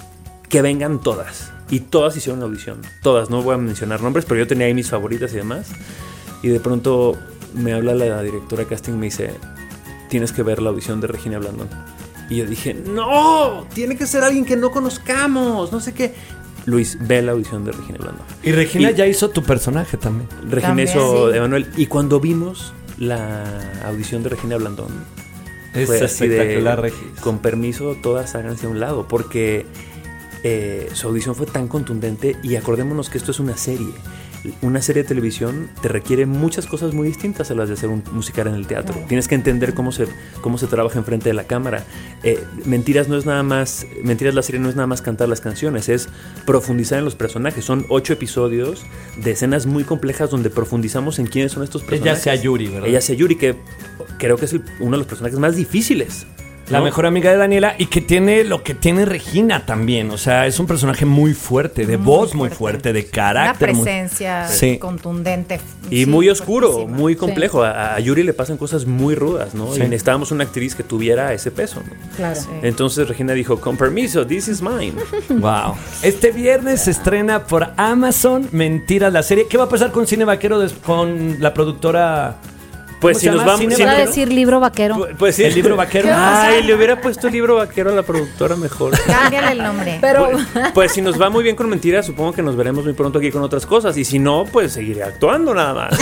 Que vengan todas. Y todas hicieron la audición. Todas, no voy a mencionar nombres, pero yo tenía ahí mis favoritas y demás. Y de pronto me habla la directora de casting y me dice, tienes que ver la audición de Regina Blandón. Y yo dije, no, tiene que ser alguien que no conozcamos, no sé qué. Luis, ve la audición de Regina Blandón. Y Regina Y- ya hizo tu personaje también. Regina También, hizo sí. Emanuel. Y cuando vimos la audición de Regina Blandón, Es fue así de, espectacular, Regis. con permiso, todas háganse a un lado, porque eh, su audición fue tan contundente. Y acordémonos que esto es una serie. Una serie de televisión te requiere muchas cosas muy distintas a las de hacer un musical en el teatro. Tienes que entender cómo se, cómo se trabaja enfrente de la cámara. Eh, Mentiras no es nada más, Mentiras la serie no es nada más cantar las canciones, es profundizar en los personajes. Son ocho episodios de escenas muy complejas donde profundizamos en quiénes son estos personajes. Ella sea Yuri, ¿verdad? Ella sea Yuri, que creo que es el- uno de los personajes más difíciles La ¿no? mejor amiga de Daniela y que tiene lo que tiene Regina también. O sea, es un personaje muy fuerte, de Muy voz muy fuerte. fuerte, de Una carácter. muy- presencia Sí. contundente. Y Sí, muy oscuro, fuertísima. muy complejo. A, a Yuri le pasan cosas muy rudas, ¿no? Sí. Y necesitábamos una actriz que tuviera ese peso, ¿no? Claro. Sí. Entonces Regina dijo, con permiso, this is mine. Wow. Este viernes se estrena por Amazon Mentiras, la serie. ¿Qué va a pasar con Cine Vaquero des- con la productora? Pues ¿Cómo si se nos llama? vamos... ¿Cine si Iba a Vaquero? decir libro vaquero. Pu- Pues sí. El libro vaquero. Ay, le hubiera puesto el libro vaquero a la productora mejor. Cámbiale el nombre. Pero Pues, pues si nos va muy bien con mentiras, supongo que nos veremos muy pronto aquí con otras cosas. Y si no, pues seguiré actuando nada más.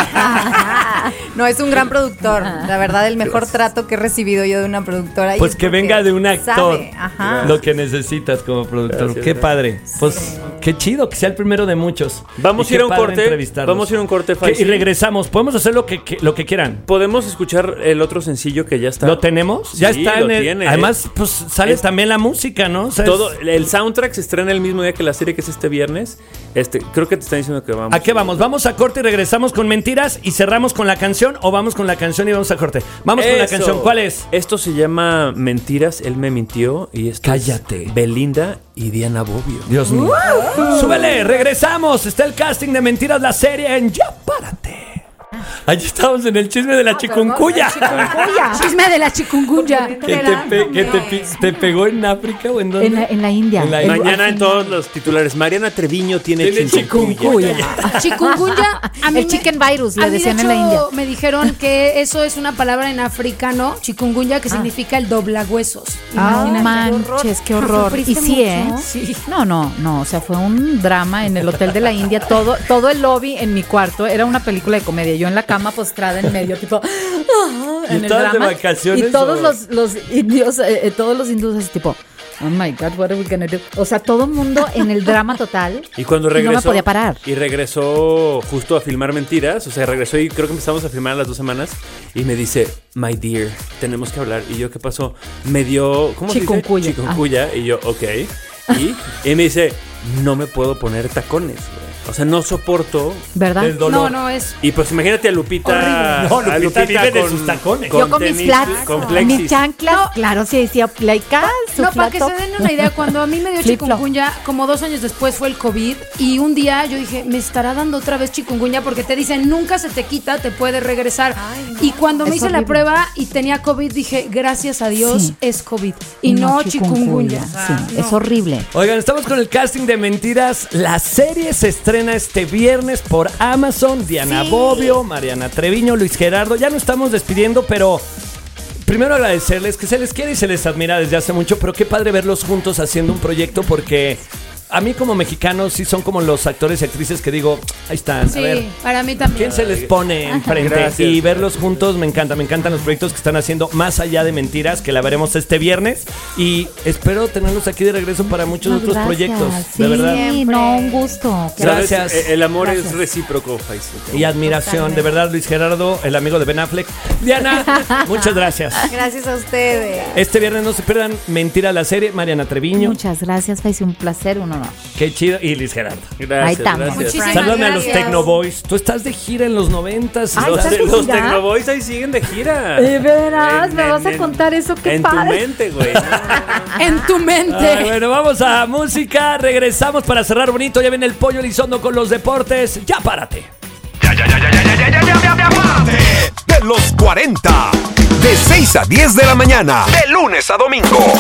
No, es un gran productor. La verdad, el mejor trato que he recibido yo de una productora. y Pues es que porque venga de un actor. sabe, Ajá. Lo que necesitas como productor. Gracias, qué gracias. padre. Pues qué chido que sea el primero de muchos. Vamos Y a ir qué a un padre corte. entrevistarlos. Vamos a ir a un corte, ¿Qué? Faisy. Y regresamos. Podemos hacer lo que, que- lo que quieran. Podemos escuchar el otro sencillo que ya está. ¿Lo tenemos? Ya Sí, está lo en el. tiene. Además, pues sale Es- también la música, ¿no? O sea, es- Todo, el soundtrack se estrena el mismo día que la serie, que es este viernes. Este, creo que te están diciendo que vamos. ¿A qué vamos? ¿Vamos a corte y regresamos con mentiras y cerramos con la canción o vamos con la canción y vamos a corte? Vamos con la Eso. canción. ¿Cuál es? Esto se llama Mentiras, él me mintió. Y esto Cállate. es Belinda y Diana Bobbio. Dios mío. Súbele, regresamos. Está el casting de Mentiras, la serie en Ya Párate. Allí estamos en el chisme de la chikungunya. Chisme de la chikungunya. ¿Que, te, pe- que te, pi- te pegó en África o en dónde? en la, en la India. En la India. Mañana en todos los titulares, Mariana Treviño tiene, Tiene chikungunya. Chikungunya, a mí El me- chicken virus, a le mí, de decían en hecho, la India. me dijeron que eso es una palabra en africano, chikungunya, que significa el doblahuesos. Ah, Imagínate. manches, qué horror. Y ¿Sufriste sí, ¿eh? mucho? Sí. No, no, no. O sea, fue un drama en el hotel de la India. Todo, todo el lobby en mi cuarto era una película de comedia. Yo en la cama postrada en medio, tipo. ah, ¿Y en el estabas de drama. vacaciones Y todos o? los, los indios, eh, eh, todos los hindúes así, tipo. Oh my God, what are we gonna do? O sea, todo el mundo en el drama total. Y cuando regresó. No me podía parar. Y regresó justo a filmar Mentiras. O sea, regresó y creo que empezamos a filmar a las dos semanas. Y me dice, my dear, tenemos que hablar. Y yo, ¿qué pasó? Me dio. ¿Cómo Chikungunya. se dice? Chikungunya. Y yo, ok. Y, y me dice, no me puedo poner tacones, güey. O sea, no soporto. ¿Verdad? El dolor. No, no, es... Y pues imagínate a Lupita. Horrible. No, a Lupita vive de sus tacones. Yo con mis tenis, flats, con mis plexis. chanclas, claro, sí decía plaica, su No, para que flato. se den una idea, cuando a mí me dio Flip-flop. chikungunya, como dos años después fue el COVID, y un día yo dije, me estará dando otra vez chikungunya, porque te dicen, nunca se te quita, te puede regresar. Ay, no. Y cuando me Es hice la horrible. prueba y tenía COVID, dije, gracias a Dios, Sí. es COVID, y no chikungunya. Sí, es horrible. Oigan, estamos con el casting de Mentiras. La serie se estrena este viernes por Amazon. Diana Sí. Bobbio, Mariana Treviño, Luis Gerardo. Ya nos estamos despidiendo, pero primero agradecerles que se les quiere y se les admira desde hace mucho, pero qué padre verlos juntos haciendo un proyecto porque a mí como mexicano sí son como los actores y actrices que digo, ahí están, Sí, a ver. para mí también. ¿Quién se les pone enfrente? Gracias. Y verlos juntos me encanta, me encantan los proyectos que están haciendo más allá de Mentiras, que la veremos este viernes. Y espero tenerlos aquí de regreso para muchos No, otros gracias. proyectos. Sí, De verdad. no, un gusto. ¿Sabes? Gracias. Eh, El amor Gracias. es recíproco, Faisy. Y admiración, de verdad, Luis Gerardo, el amigo de Ben Affleck. Diana, muchas gracias. Gracias a ustedes. Este viernes no se pierdan Mentira la serie, Mariana Treviño. Muchas gracias, Faisy, un placer, un honor. Qué chido. Y Luis Gerardo. Gracias, Ahí estamos. gracias. Muchísimas Salúdame a los gracias. Tecno Boys. Tú estás de gira en los noventas. Ay, Los, ¿estás de los gira? Tecnoboys ahí siguen de gira. ¿De veras? En- ¿Me en- vas a en- contar eso? ¡Qué En tu padre! mente, güey. En tu mente. Ay, bueno, vamos a música. Regresamos para cerrar bonito. Ya viene el Pollo Elizondo con los deportes. Ya párate. Ya, ya, ya, ya, ya, ya, ya, ya, ya, ya, ya, párate. De los cuarenta. De seis a diez de la mañana. De lunes a domingo.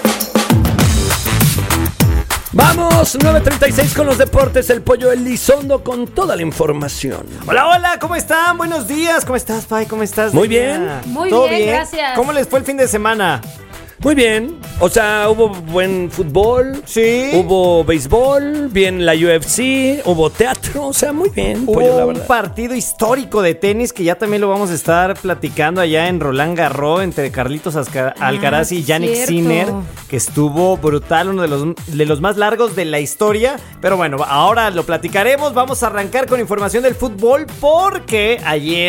Vamos, nueve treinta y seis con los deportes. El Pollo Elizondo con toda la información. Hola, hola, ¿cómo están? Buenos días, ¿cómo estás, Pai? ¿Cómo estás? Muy Delia? bien. Muy ¿Todo bien, gracias. ¿Cómo les fue el fin de semana? Muy bien. O sea, hubo buen fútbol. Sí. Hubo béisbol. Bien la U F C. Hubo teatro. O sea, muy bien, Pollo, Hubo la un verdad. partido histórico de tenis que ya también lo vamos a estar platicando allá en Roland Garros entre Carlitos Asca- Alcaraz y Yannick cierto. Sinner, que estuvo brutal, uno de los, de los más largos de la historia. Pero bueno, ahora lo platicaremos. Vamos a arrancar con información del fútbol porque ayer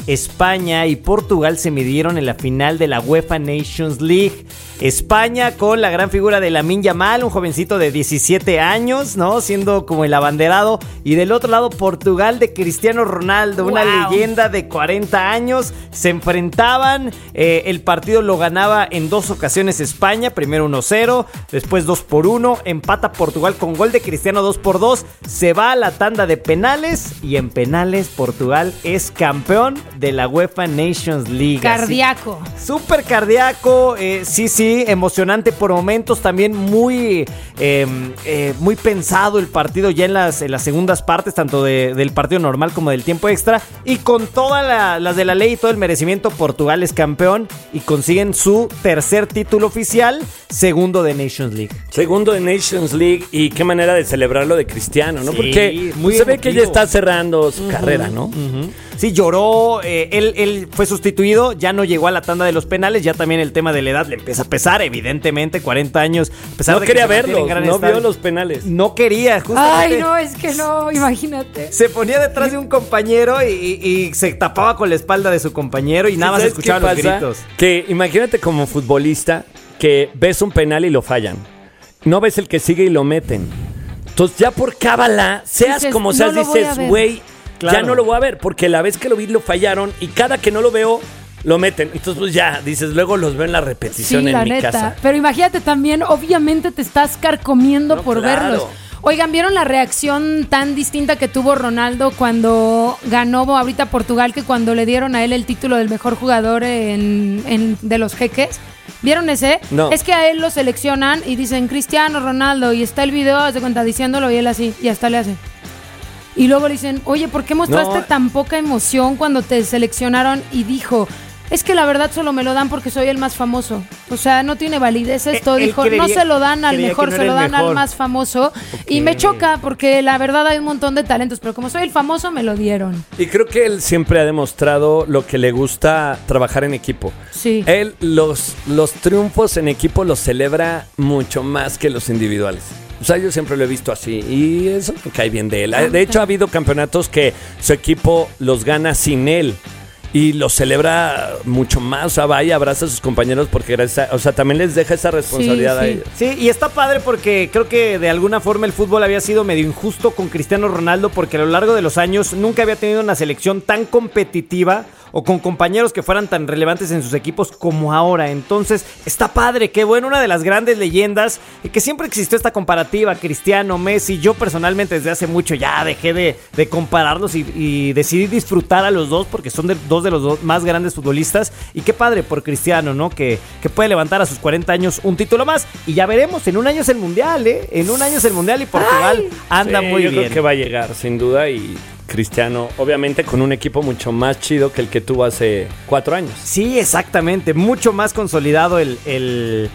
España y Portugal se midieron en la final de la UEFA Nations League. España con la gran figura de Lamine Yamal, un jovencito de diecisiete años, ¿no? Siendo como el abanderado. Y del otro lado, Portugal de Cristiano Ronaldo, una Wow. leyenda de cuarenta años. Se enfrentaban, eh, el partido lo ganaba en dos ocasiones España, primero uno cero, después dos por uno, empata Portugal con gol de Cristiano dos por dos, se va a la tanda de penales y en penales Portugal es campeón de la UEFA Nations League. Cardíaco. Así, súper cardíaco, eh, sí, sí, emocionante por momentos, también muy, eh, eh, muy pensado el partido ya en las, en las segundas partes, tanto de, del partido normal como del tiempo extra, y con todas la, las de la ley y todo el merecimiento, Portugal es campeón y consiguen su tercer título oficial, segundo de Nations League. Segundo de Nations League, y qué manera de celebrarlo de Cristiano, ¿no? Sí, Porque muy se ve que ya emotivo. está cerrando su Ujú, carrera, ¿no? ujú. Sí, lloró, eh, él, él fue sustituido, ya no llegó a la tanda de los penales, ya también el tema de la edad le empieza a pesar, evidentemente, cuarenta años. A pesar No de que quería se mantiene verlos, en gran no estado. vio los penales. No quería, justamente. Ay, no, es que no, imagínate. Se ponía detrás de un compañero y, y- y se tapaba con la espalda de su compañero y nada más ¿Sabes escuchaba qué los pasa? gritos. Que imagínate como futbolista que ves un penal y lo fallan. No ves el que sigue y lo meten. Entonces ya por cábala, seas Dices, como "No seas, lo voy a dices, ver". güey, Claro. ya no lo voy a ver. Porque la vez que lo vi lo fallaron y cada que no lo veo, lo meten. Entonces pues ya, dices, luego los veo en la repetición Sí, en la mi neta. casa. Pero imagínate también, obviamente te estás carcomiendo No, por claro. verlos. Oigan, ¿vieron la reacción tan distinta que tuvo Ronaldo cuando ganó ahorita Portugal, que cuando le dieron a él el título del mejor jugador en, en- de los jeques? ¿Vieron ese? No. Es que a él lo seleccionan y dicen Cristiano Ronaldo y está el video, haz de cuenta, diciéndolo y él así, y hasta le hace. Y luego le dicen, oye, ¿por qué mostraste No. tan poca emoción cuando te seleccionaron? Y dijo, es que la verdad solo me lo dan porque soy el más famoso. O sea, no tiene validez esto. Él- él Dijo, creería- no se lo dan al creía mejor, que no se era lo el dan al mejor. más famoso. Y me choca porque la verdad hay un montón de talentos, pero como soy el famoso me lo dieron. Y creo que él siempre ha demostrado lo que le gusta trabajar en equipo. Sí. Él los, los triunfos en equipo los celebra mucho más que los individuales. O sea, yo siempre lo he visto así y eso me cae bien de él. De hecho, ha habido campeonatos que su equipo los gana sin él y los celebra mucho más. O sea, va y abraza a sus compañeros porque gracias a- o sea, también les deja esa responsabilidad a ellos. Sí, y está padre porque creo que de alguna forma el fútbol había sido medio injusto con Cristiano Ronaldo porque a lo largo de los años nunca había tenido una selección tan competitiva o con compañeros que fueran tan relevantes en sus equipos como ahora. Entonces, está padre, qué bueno, una de las grandes leyendas, eh, que siempre existió esta comparativa, Cristiano, Messi. Yo personalmente desde hace mucho ya dejé de, de compararlos y, y decidí disfrutar a los dos porque son de- dos de los dos más grandes futbolistas. Y qué padre por Cristiano, ¿no? Que, que puede levantar a sus cuarenta años un título más. Y ya veremos, en un año es el Mundial, ¿eh? En un año es el Mundial y Portugal anda Sí, muy yo bien. creo que va a llegar, sin duda, y Cristiano, obviamente, con un equipo mucho más chido que el que tuvo hace cuatro años. Sí, exactamente. Mucho más consolidado el, el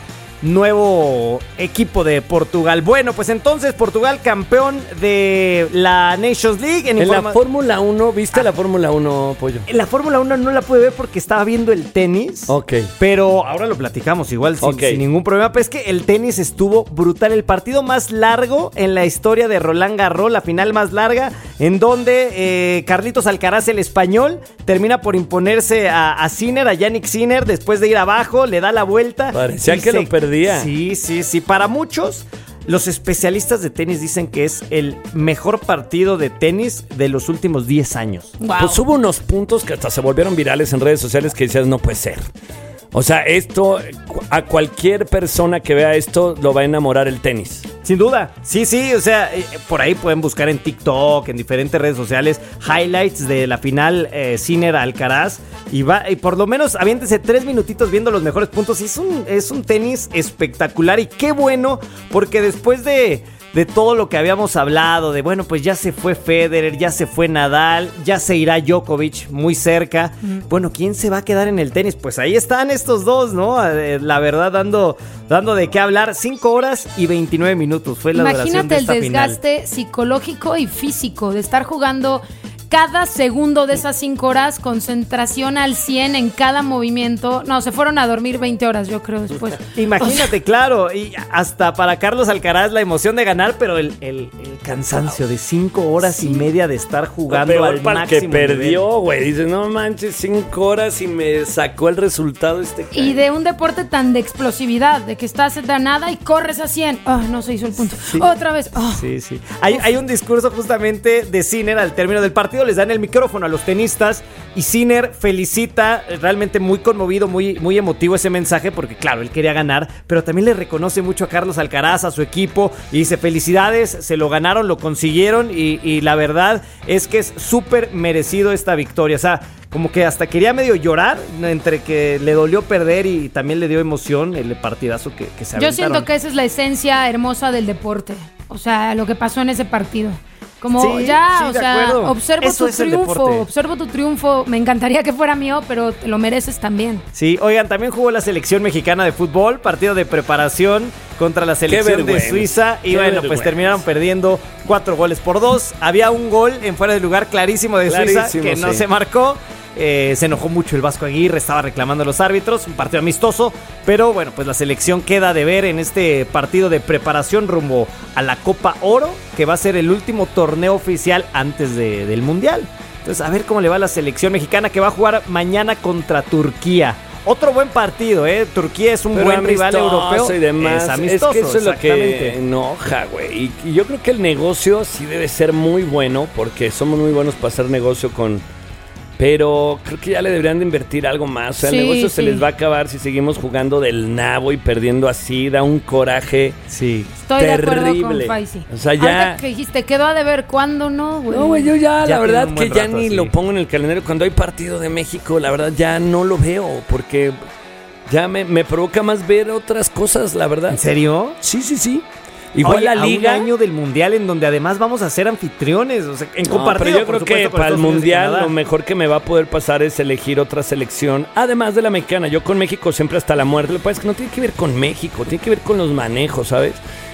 nuevo equipo de Portugal. Bueno, pues entonces Portugal campeón de la Nations League. En, En la informa- Fórmula uno, ¿viste la Fórmula uno, Pollo? En la Fórmula uno no la pude ver porque estaba viendo el tenis. Ok. Pero ahora lo platicamos igual sin, Ok. sin ningún problema. Pero es que el tenis estuvo brutal. El partido más largo en la historia de Roland Garros, la final más larga, en donde eh, Carlitos Alcaraz, el español, termina por imponerse a, a Sinner, a Yannick Sinner, después de ir abajo, le da la vuelta. Parecía y que lo perdía. Sí, sí, sí. Para muchos, los especialistas de tenis dicen que es el mejor partido de tenis de los últimos diez años. Pues hubo unos puntos que hasta se volvieron virales en redes sociales que decías, no puede ser. O sea, esto, cu- a cualquier persona que vea esto, lo va a enamorar el tenis. Sin duda, sí, sí, o sea, eh, por ahí pueden buscar en TikTok, en diferentes redes sociales, highlights de la final eh, Sinner Alcaraz, y va, y por lo menos aviéntese tres minutitos viendo los mejores puntos, y es un, es un tenis espectacular, y qué bueno, porque después de... de todo lo que habíamos hablado, de bueno, pues ya se fue Federer, ya se fue Nadal, ya se irá Djokovic muy cerca. Mm. Bueno, ¿quién se va a quedar en el tenis? Pues ahí están estos dos, ¿no? Eh, La verdad, dando, dando de qué hablar. cinco horas y veintinueve minutos fue la duración Imagínate de el esta final. desgaste psicológico y físico de estar jugando cada segundo de esas cinco horas, concentración al cien en cada movimiento. No, se fueron a dormir veinte horas, yo creo, después. Imagínate, o sea, claro, y hasta para Carlos Alcaraz la emoción de ganar, pero el, el, el cansancio de cinco horas sí. y media de estar jugando peor al para máximo que perdió, güey. Dice, no manches, cinco horas y me sacó el resultado este. Y de un deporte tan de explosividad, de que estás de nada y corres a cien. Oh, no se hizo el punto. Sí. Otra vez. Oh. Sí, sí. Hay, hay un discurso justamente de Sinner al término del partido. Les dan el micrófono a los tenistas y Sinner felicita, realmente muy conmovido, muy, muy emotivo ese mensaje, porque claro, él quería ganar, pero también le reconoce mucho a Carlos Alcaraz, a su equipo, y dice felicidades, se lo ganaron, lo consiguieron y, y la verdad es que es súper merecido esta victoria. O sea, como que hasta quería medio llorar, entre que le dolió perder y también le dio emoción el partidazo que, que se aventaron. Yo siento que esa es la esencia hermosa del deporte, o sea, lo que pasó en ese partido. Como sí, ya, sí, o de sea, acuerdo. observo Eso tu es el triunfo, deporte. observo tu triunfo. Me encantaría que fuera mío, pero te lo mereces también. Sí, oigan, también jugó la selección mexicana de fútbol, partido de preparación contra la selección de Suiza. Y bueno, pues terminaron perdiendo cuatro goles por dos. Había un gol en fuera de lugar clarísimo de Clarísimo, Suiza que no sí. se marcó. Eh, se enojó mucho el Vasco Aguirre, estaba reclamando a los árbitros, un partido amistoso, pero bueno, pues la selección queda de ver en este partido de preparación rumbo a la Copa Oro, que va a ser el último torneo oficial antes de, del Mundial. Entonces, a ver cómo le va a la selección mexicana, que va a jugar mañana contra Turquía. Otro buen partido, ¿eh? Turquía es un Pero buen rival europeo. Y demás. Es amistoso, es que eso es lo que enoja, güey. Y, y yo creo que el negocio sí debe ser muy bueno, porque somos muy buenos para hacer negocio con... Pero creo que ya le deberían de invertir algo más. O sea, Sí, el negocio sí. se les va a acabar si seguimos jugando del nabo y perdiendo así. Da un coraje sí. Estoy terrible. de acuerdo con Faisy. O sea, ya... Ahorita que dijiste, quedó a deber, ¿cuándo no, güey? No, güey, yo ya, Ya la verdad tiene un que buen ya rato ni así. lo pongo en el calendario. Cuando hay partido de México, la verdad ya no lo veo. Porque ya me, me provoca más ver otras cosas, la verdad. ¿En serio? Sí, sí, sí. Igual Oye, la a liga... un año del mundial en donde además vamos a ser anfitriones, o sea, en No, compartido. pero yo por creo que supuesto, con para el Estados Unidos y mundial Canadá. lo mejor que me va a poder pasar es elegir otra selección, además de la mexicana. Yo con México siempre hasta la muerte. Lo que pasa es que no tiene que ver con México, tiene que ver con los manejos, ¿sabes?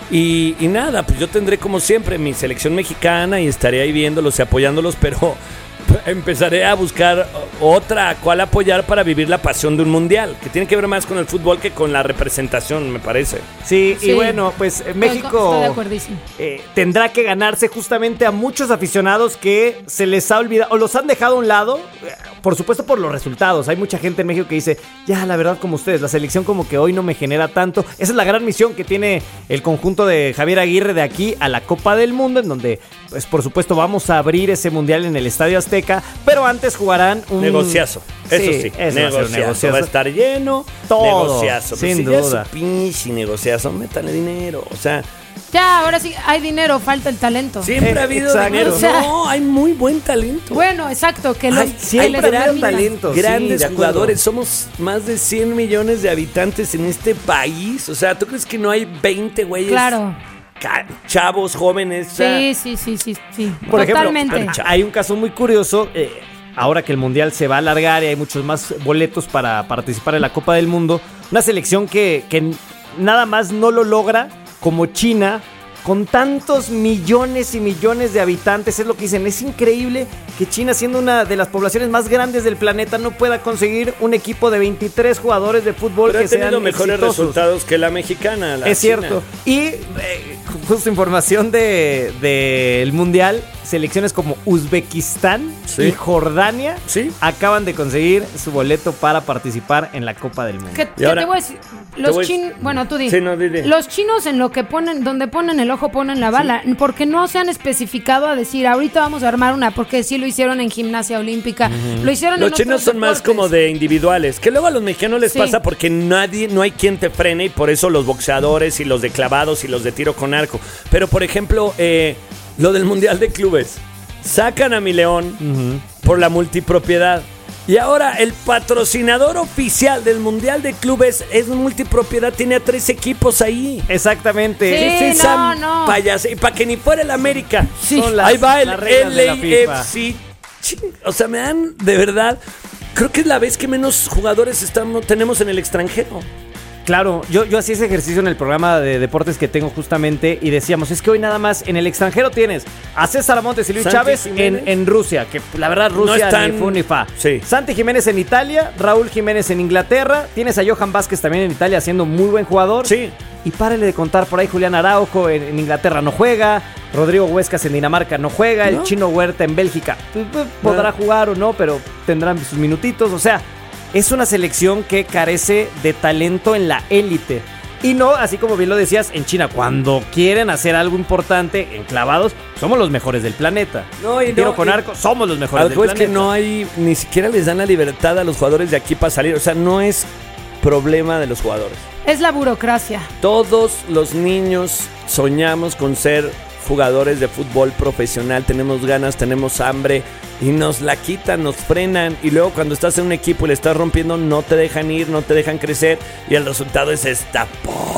Y, y nada, pues yo tendré como siempre mi selección mexicana y estaré ahí viéndolos y apoyándolos, pero empezaré a buscar otra a cual apoyar para vivir la pasión de un mundial, que tiene que ver más con el fútbol que con la representación, me parece. Sí, Sí. y bueno, pues eh, México Estoy de acuerdísimo. eh, tendrá que ganarse justamente a muchos aficionados que se les ha olvidado o los han dejado a un lado, eh, por supuesto por los resultados. Hay mucha gente en México que dice, ya, la verdad, como ustedes, la selección como que hoy no me genera tanto. Esa es la gran misión que tiene el conjunto de Javier Aguirre de aquí a la Copa del Mundo, en donde, pues por supuesto, vamos a abrir ese mundial en el Estadio Azteca, pero antes jugarán un... Negociazo, eso sí, eso va a ser un negociazo. negociazo. Va a estar lleno, Todo, negociazo. sin Pues si ya duda. es un pinche negociazo, métanle dinero, o sea... Ya, ahora sí hay dinero, falta el talento. Siempre Eh, ha habido exacto. dinero. O sea, no, hay muy buen talento. Bueno, exacto, que los Hay, que hay les grandes, permitan. talento, sí, grandes de acuerdo. jugadores. Somos más de cien millones de habitantes en este país. O sea, ¿tú crees que no hay veinte güeyes? Claro. ca- Chavos, jóvenes. O sea, Sí, sí, sí, sí, sí. Por Totalmente. ejemplo, hay un caso muy curioso. eh, ahora que el Mundial se va a alargar y hay muchos más boletos para participar en la Copa del Mundo, una selección que, que nada más no lo logra, como China, con tantos millones y millones de habitantes. Es lo que dicen, es increíble que China, siendo una de las poblaciones más grandes del planeta, no pueda conseguir un equipo de veintitrés jugadores de fútbol pero que ha tenido sean mejores exitosos. resultados que la mexicana. la Es China. cierto. Y eh, justo información de del Mundial, selecciones como Uzbekistán Sí. y Jordania Sí. acaban de conseguir su boleto para participar en la Copa del Mundo. Que, que ahora- te voy a decir, te los voy a- chinos, bueno, tú di. Sí, no, di, di. Los chinos en lo que ponen, donde ponen el ojo ponen la bala, porque no se han especificado a decir, ahorita vamos a armar una, porque sí lo hicieron en gimnasia olímpica, lo hicieron Los en chinos otros son más deportes. como de individuales, que luego a los mexicanos les Sí. pasa porque nadie, no hay quien te frene y por eso los boxeadores y los de clavados y los de tiro con arco. Pero por ejemplo, eh, lo del Mundial de Clubes, sacan a mi León por la multipropiedad. Y ahora el patrocinador oficial del Mundial de Clubes es multipropiedad, tiene a tres equipos ahí. Exactamente. Sí, ¿Qué es no, esa no. payasa? Y para que ni fuera el América. Sí. Son las- Ahí va el las reglas de la L FIFA. A F C. Ching, o sea, me dan, de verdad, creo que es la vez que menos jugadores estamos, tenemos en el extranjero. Claro, yo, yo hacía ese ejercicio en el programa de deportes que tengo justamente y decíamos, es que hoy nada más en el extranjero tienes a César Montes y Luis Santi Chávez en, en Rusia, que la verdad Rusia No están- ni fu ni fa. Sí. Santi Jiménez en Italia, Raúl Jiménez en Inglaterra, tienes a Johan Vázquez también en Italia siendo muy buen jugador. Sí. Y párale de contar, por ahí Julián Araujo en, en Inglaterra no juega, Rodrigo Huescas en Dinamarca no juega, ¿No? el Chino Huerta en Bélgica pues, pues, podrá jugar o no, pero tendrán sus minutitos, o sea, es una selección que carece de talento en la élite. Y no, así como bien lo decías, en China, cuando quieren hacer algo importante en clavados, somos los mejores del planeta. No, y no, Tiro con y- arco, somos los mejores del Algo es planeta. que no hay, ni siquiera les dan la libertad a los jugadores de aquí para salir. O sea, no es problema de los jugadores. Es la burocracia. Todos los niños soñamos con ser jugadores de fútbol profesional. Tenemos ganas, tenemos hambre y nos la quitan, nos frenan. Y luego cuando estás en un equipo y le estás rompiendo, no te dejan ir, no te dejan crecer. Y el resultado es esta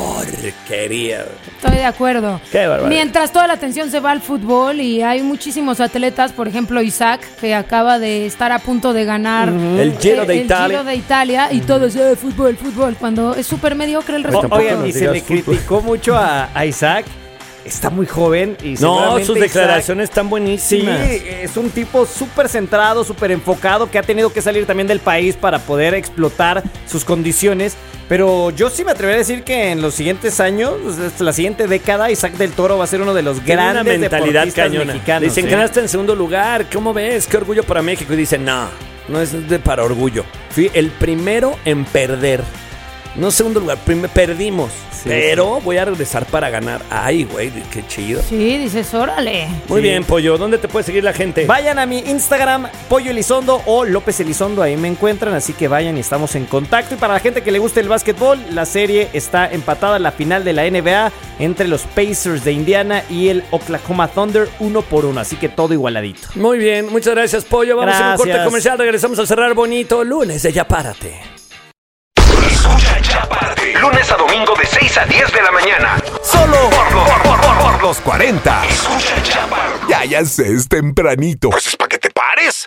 porquería. Estoy de acuerdo. Qué barbaridad. Mientras toda la atención se va al fútbol y hay muchísimos atletas, por ejemplo Isaac, que acaba de estar a punto de ganar Ujú. El Giro de el Italia. Giro de Italia y todo es eh, fútbol, fútbol, cuando es súper mediocre el resto. O- Oigan, y se le criticó mucho a, a Isaac. Está muy joven y No, seguramente sus Isaac- declaraciones están Sí, buenísimas. es un tipo súper centrado, súper enfocado, que ha tenido que salir también del país para poder explotar sus condiciones. Pero yo sí me atrevería a decir que en los siguientes años, hasta la siguiente década, Isaac del Toro va a ser uno de los Tiene una grandes mentalidad deportistas cañona. mexicanos. Dicen ¿sí? que quedaste en segundo lugar. ¿Cómo ves? Qué orgullo para México. Y dicen, no, no es de para orgullo. Fui el primero en perder. No segundo lugar, prim- perdimos. pero voy a regresar para ganar. Ay, güey, qué chido. Sí, dices, órale. Muy Sí. bien, Pollo. ¿Dónde te puede seguir la gente? Vayan a mi Instagram, Pollo Elizondo o López Elizondo, ahí me encuentran, así que vayan y estamos en contacto. Y para la gente que le guste el básquetbol, la serie está empatada en la final de la N B A entre los Pacers de Indiana y el Oklahoma Thunder, uno por uno, así que todo igualadito. Muy bien, muchas gracias, Pollo. Vamos a un Gracias. corte comercial. Regresamos a cerrar bonito lunes de Ya Párate. Escucha Ya Párate. Lunes a domingo de seis a diez de la mañana. Solo por, por, por, por, por los cuarenta. Escucha Ya Párate. Ya, ya sé, es tempranito. Pues es para que te pares.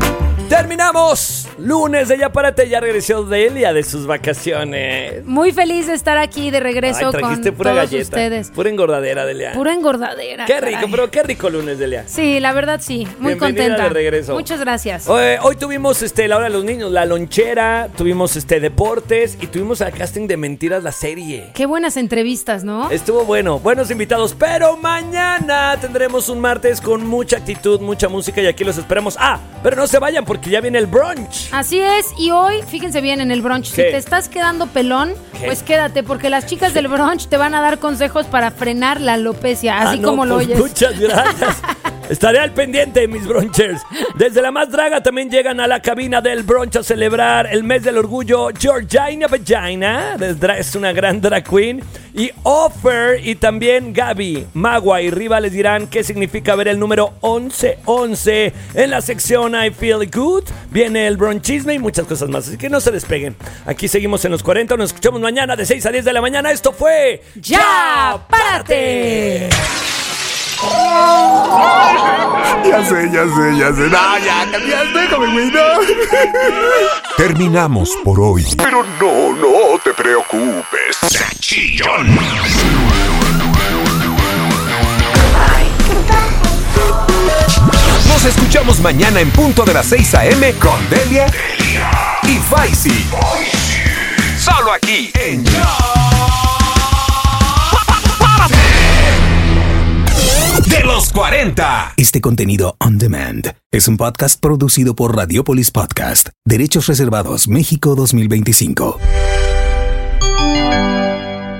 Terminamos. Lunes de Ya Párate. Ya regresó Delia de sus vacaciones. Muy feliz de estar aquí de regreso Ay, trajiste con pura todos galleta. ustedes. Pura engordadera, Delia. Pura engordadera. Qué rico, caray. pero qué rico lunes, Delia. Sí, la verdad sí. Muy Bienvenida contenta. de regreso. Muchas gracias. Hoy, hoy tuvimos este, la hora de los niños, la lonchera, tuvimos este deportes y tuvimos el casting de Mentiras, la serie. Qué buenas entrevistas, ¿no? Estuvo bueno, buenos invitados, pero mañana tendremos un martes con mucha actitud, mucha música y aquí los esperamos. Ah, pero no se vayan porque ya viene el brunch. Así es, y hoy, fíjense bien en el brunch, ¿Qué? si te estás quedando pelón, ¿Qué? pues quédate, porque las chicas del brunch te van a dar consejos para frenar la alopecia, así Ah, no, como lo pues oyes. muchas gracias. Estaré al pendiente, mis brunchers. Desde la más draga también llegan a la cabina del brunch a celebrar el mes del orgullo. Georgina Vagina es una gran drag queen. Y Offer y también Gaby, Magua y Riva les dirán qué significa ver el número once once. En la sección I Feel Good viene el bronchisme y muchas cosas más. Así que no se despeguen. Aquí seguimos en los cuarenta. Nos escuchamos mañana de seis a diez de la mañana. Esto fue ¡Ya Párate! Ya sé, ya sé, ya sé. No, ya, ya, déjame, güey, no. Terminamos por hoy. Pero no, no te preocupes. Chillón. Nos escuchamos mañana en punto de las seis a.m. con Delia y Faisy. Solo aquí en Ya Párate. De los cuarenta. Este contenido on demand es un podcast producido por Radiopolis Podcast, Derechos Reservados, México dos mil veinticinco.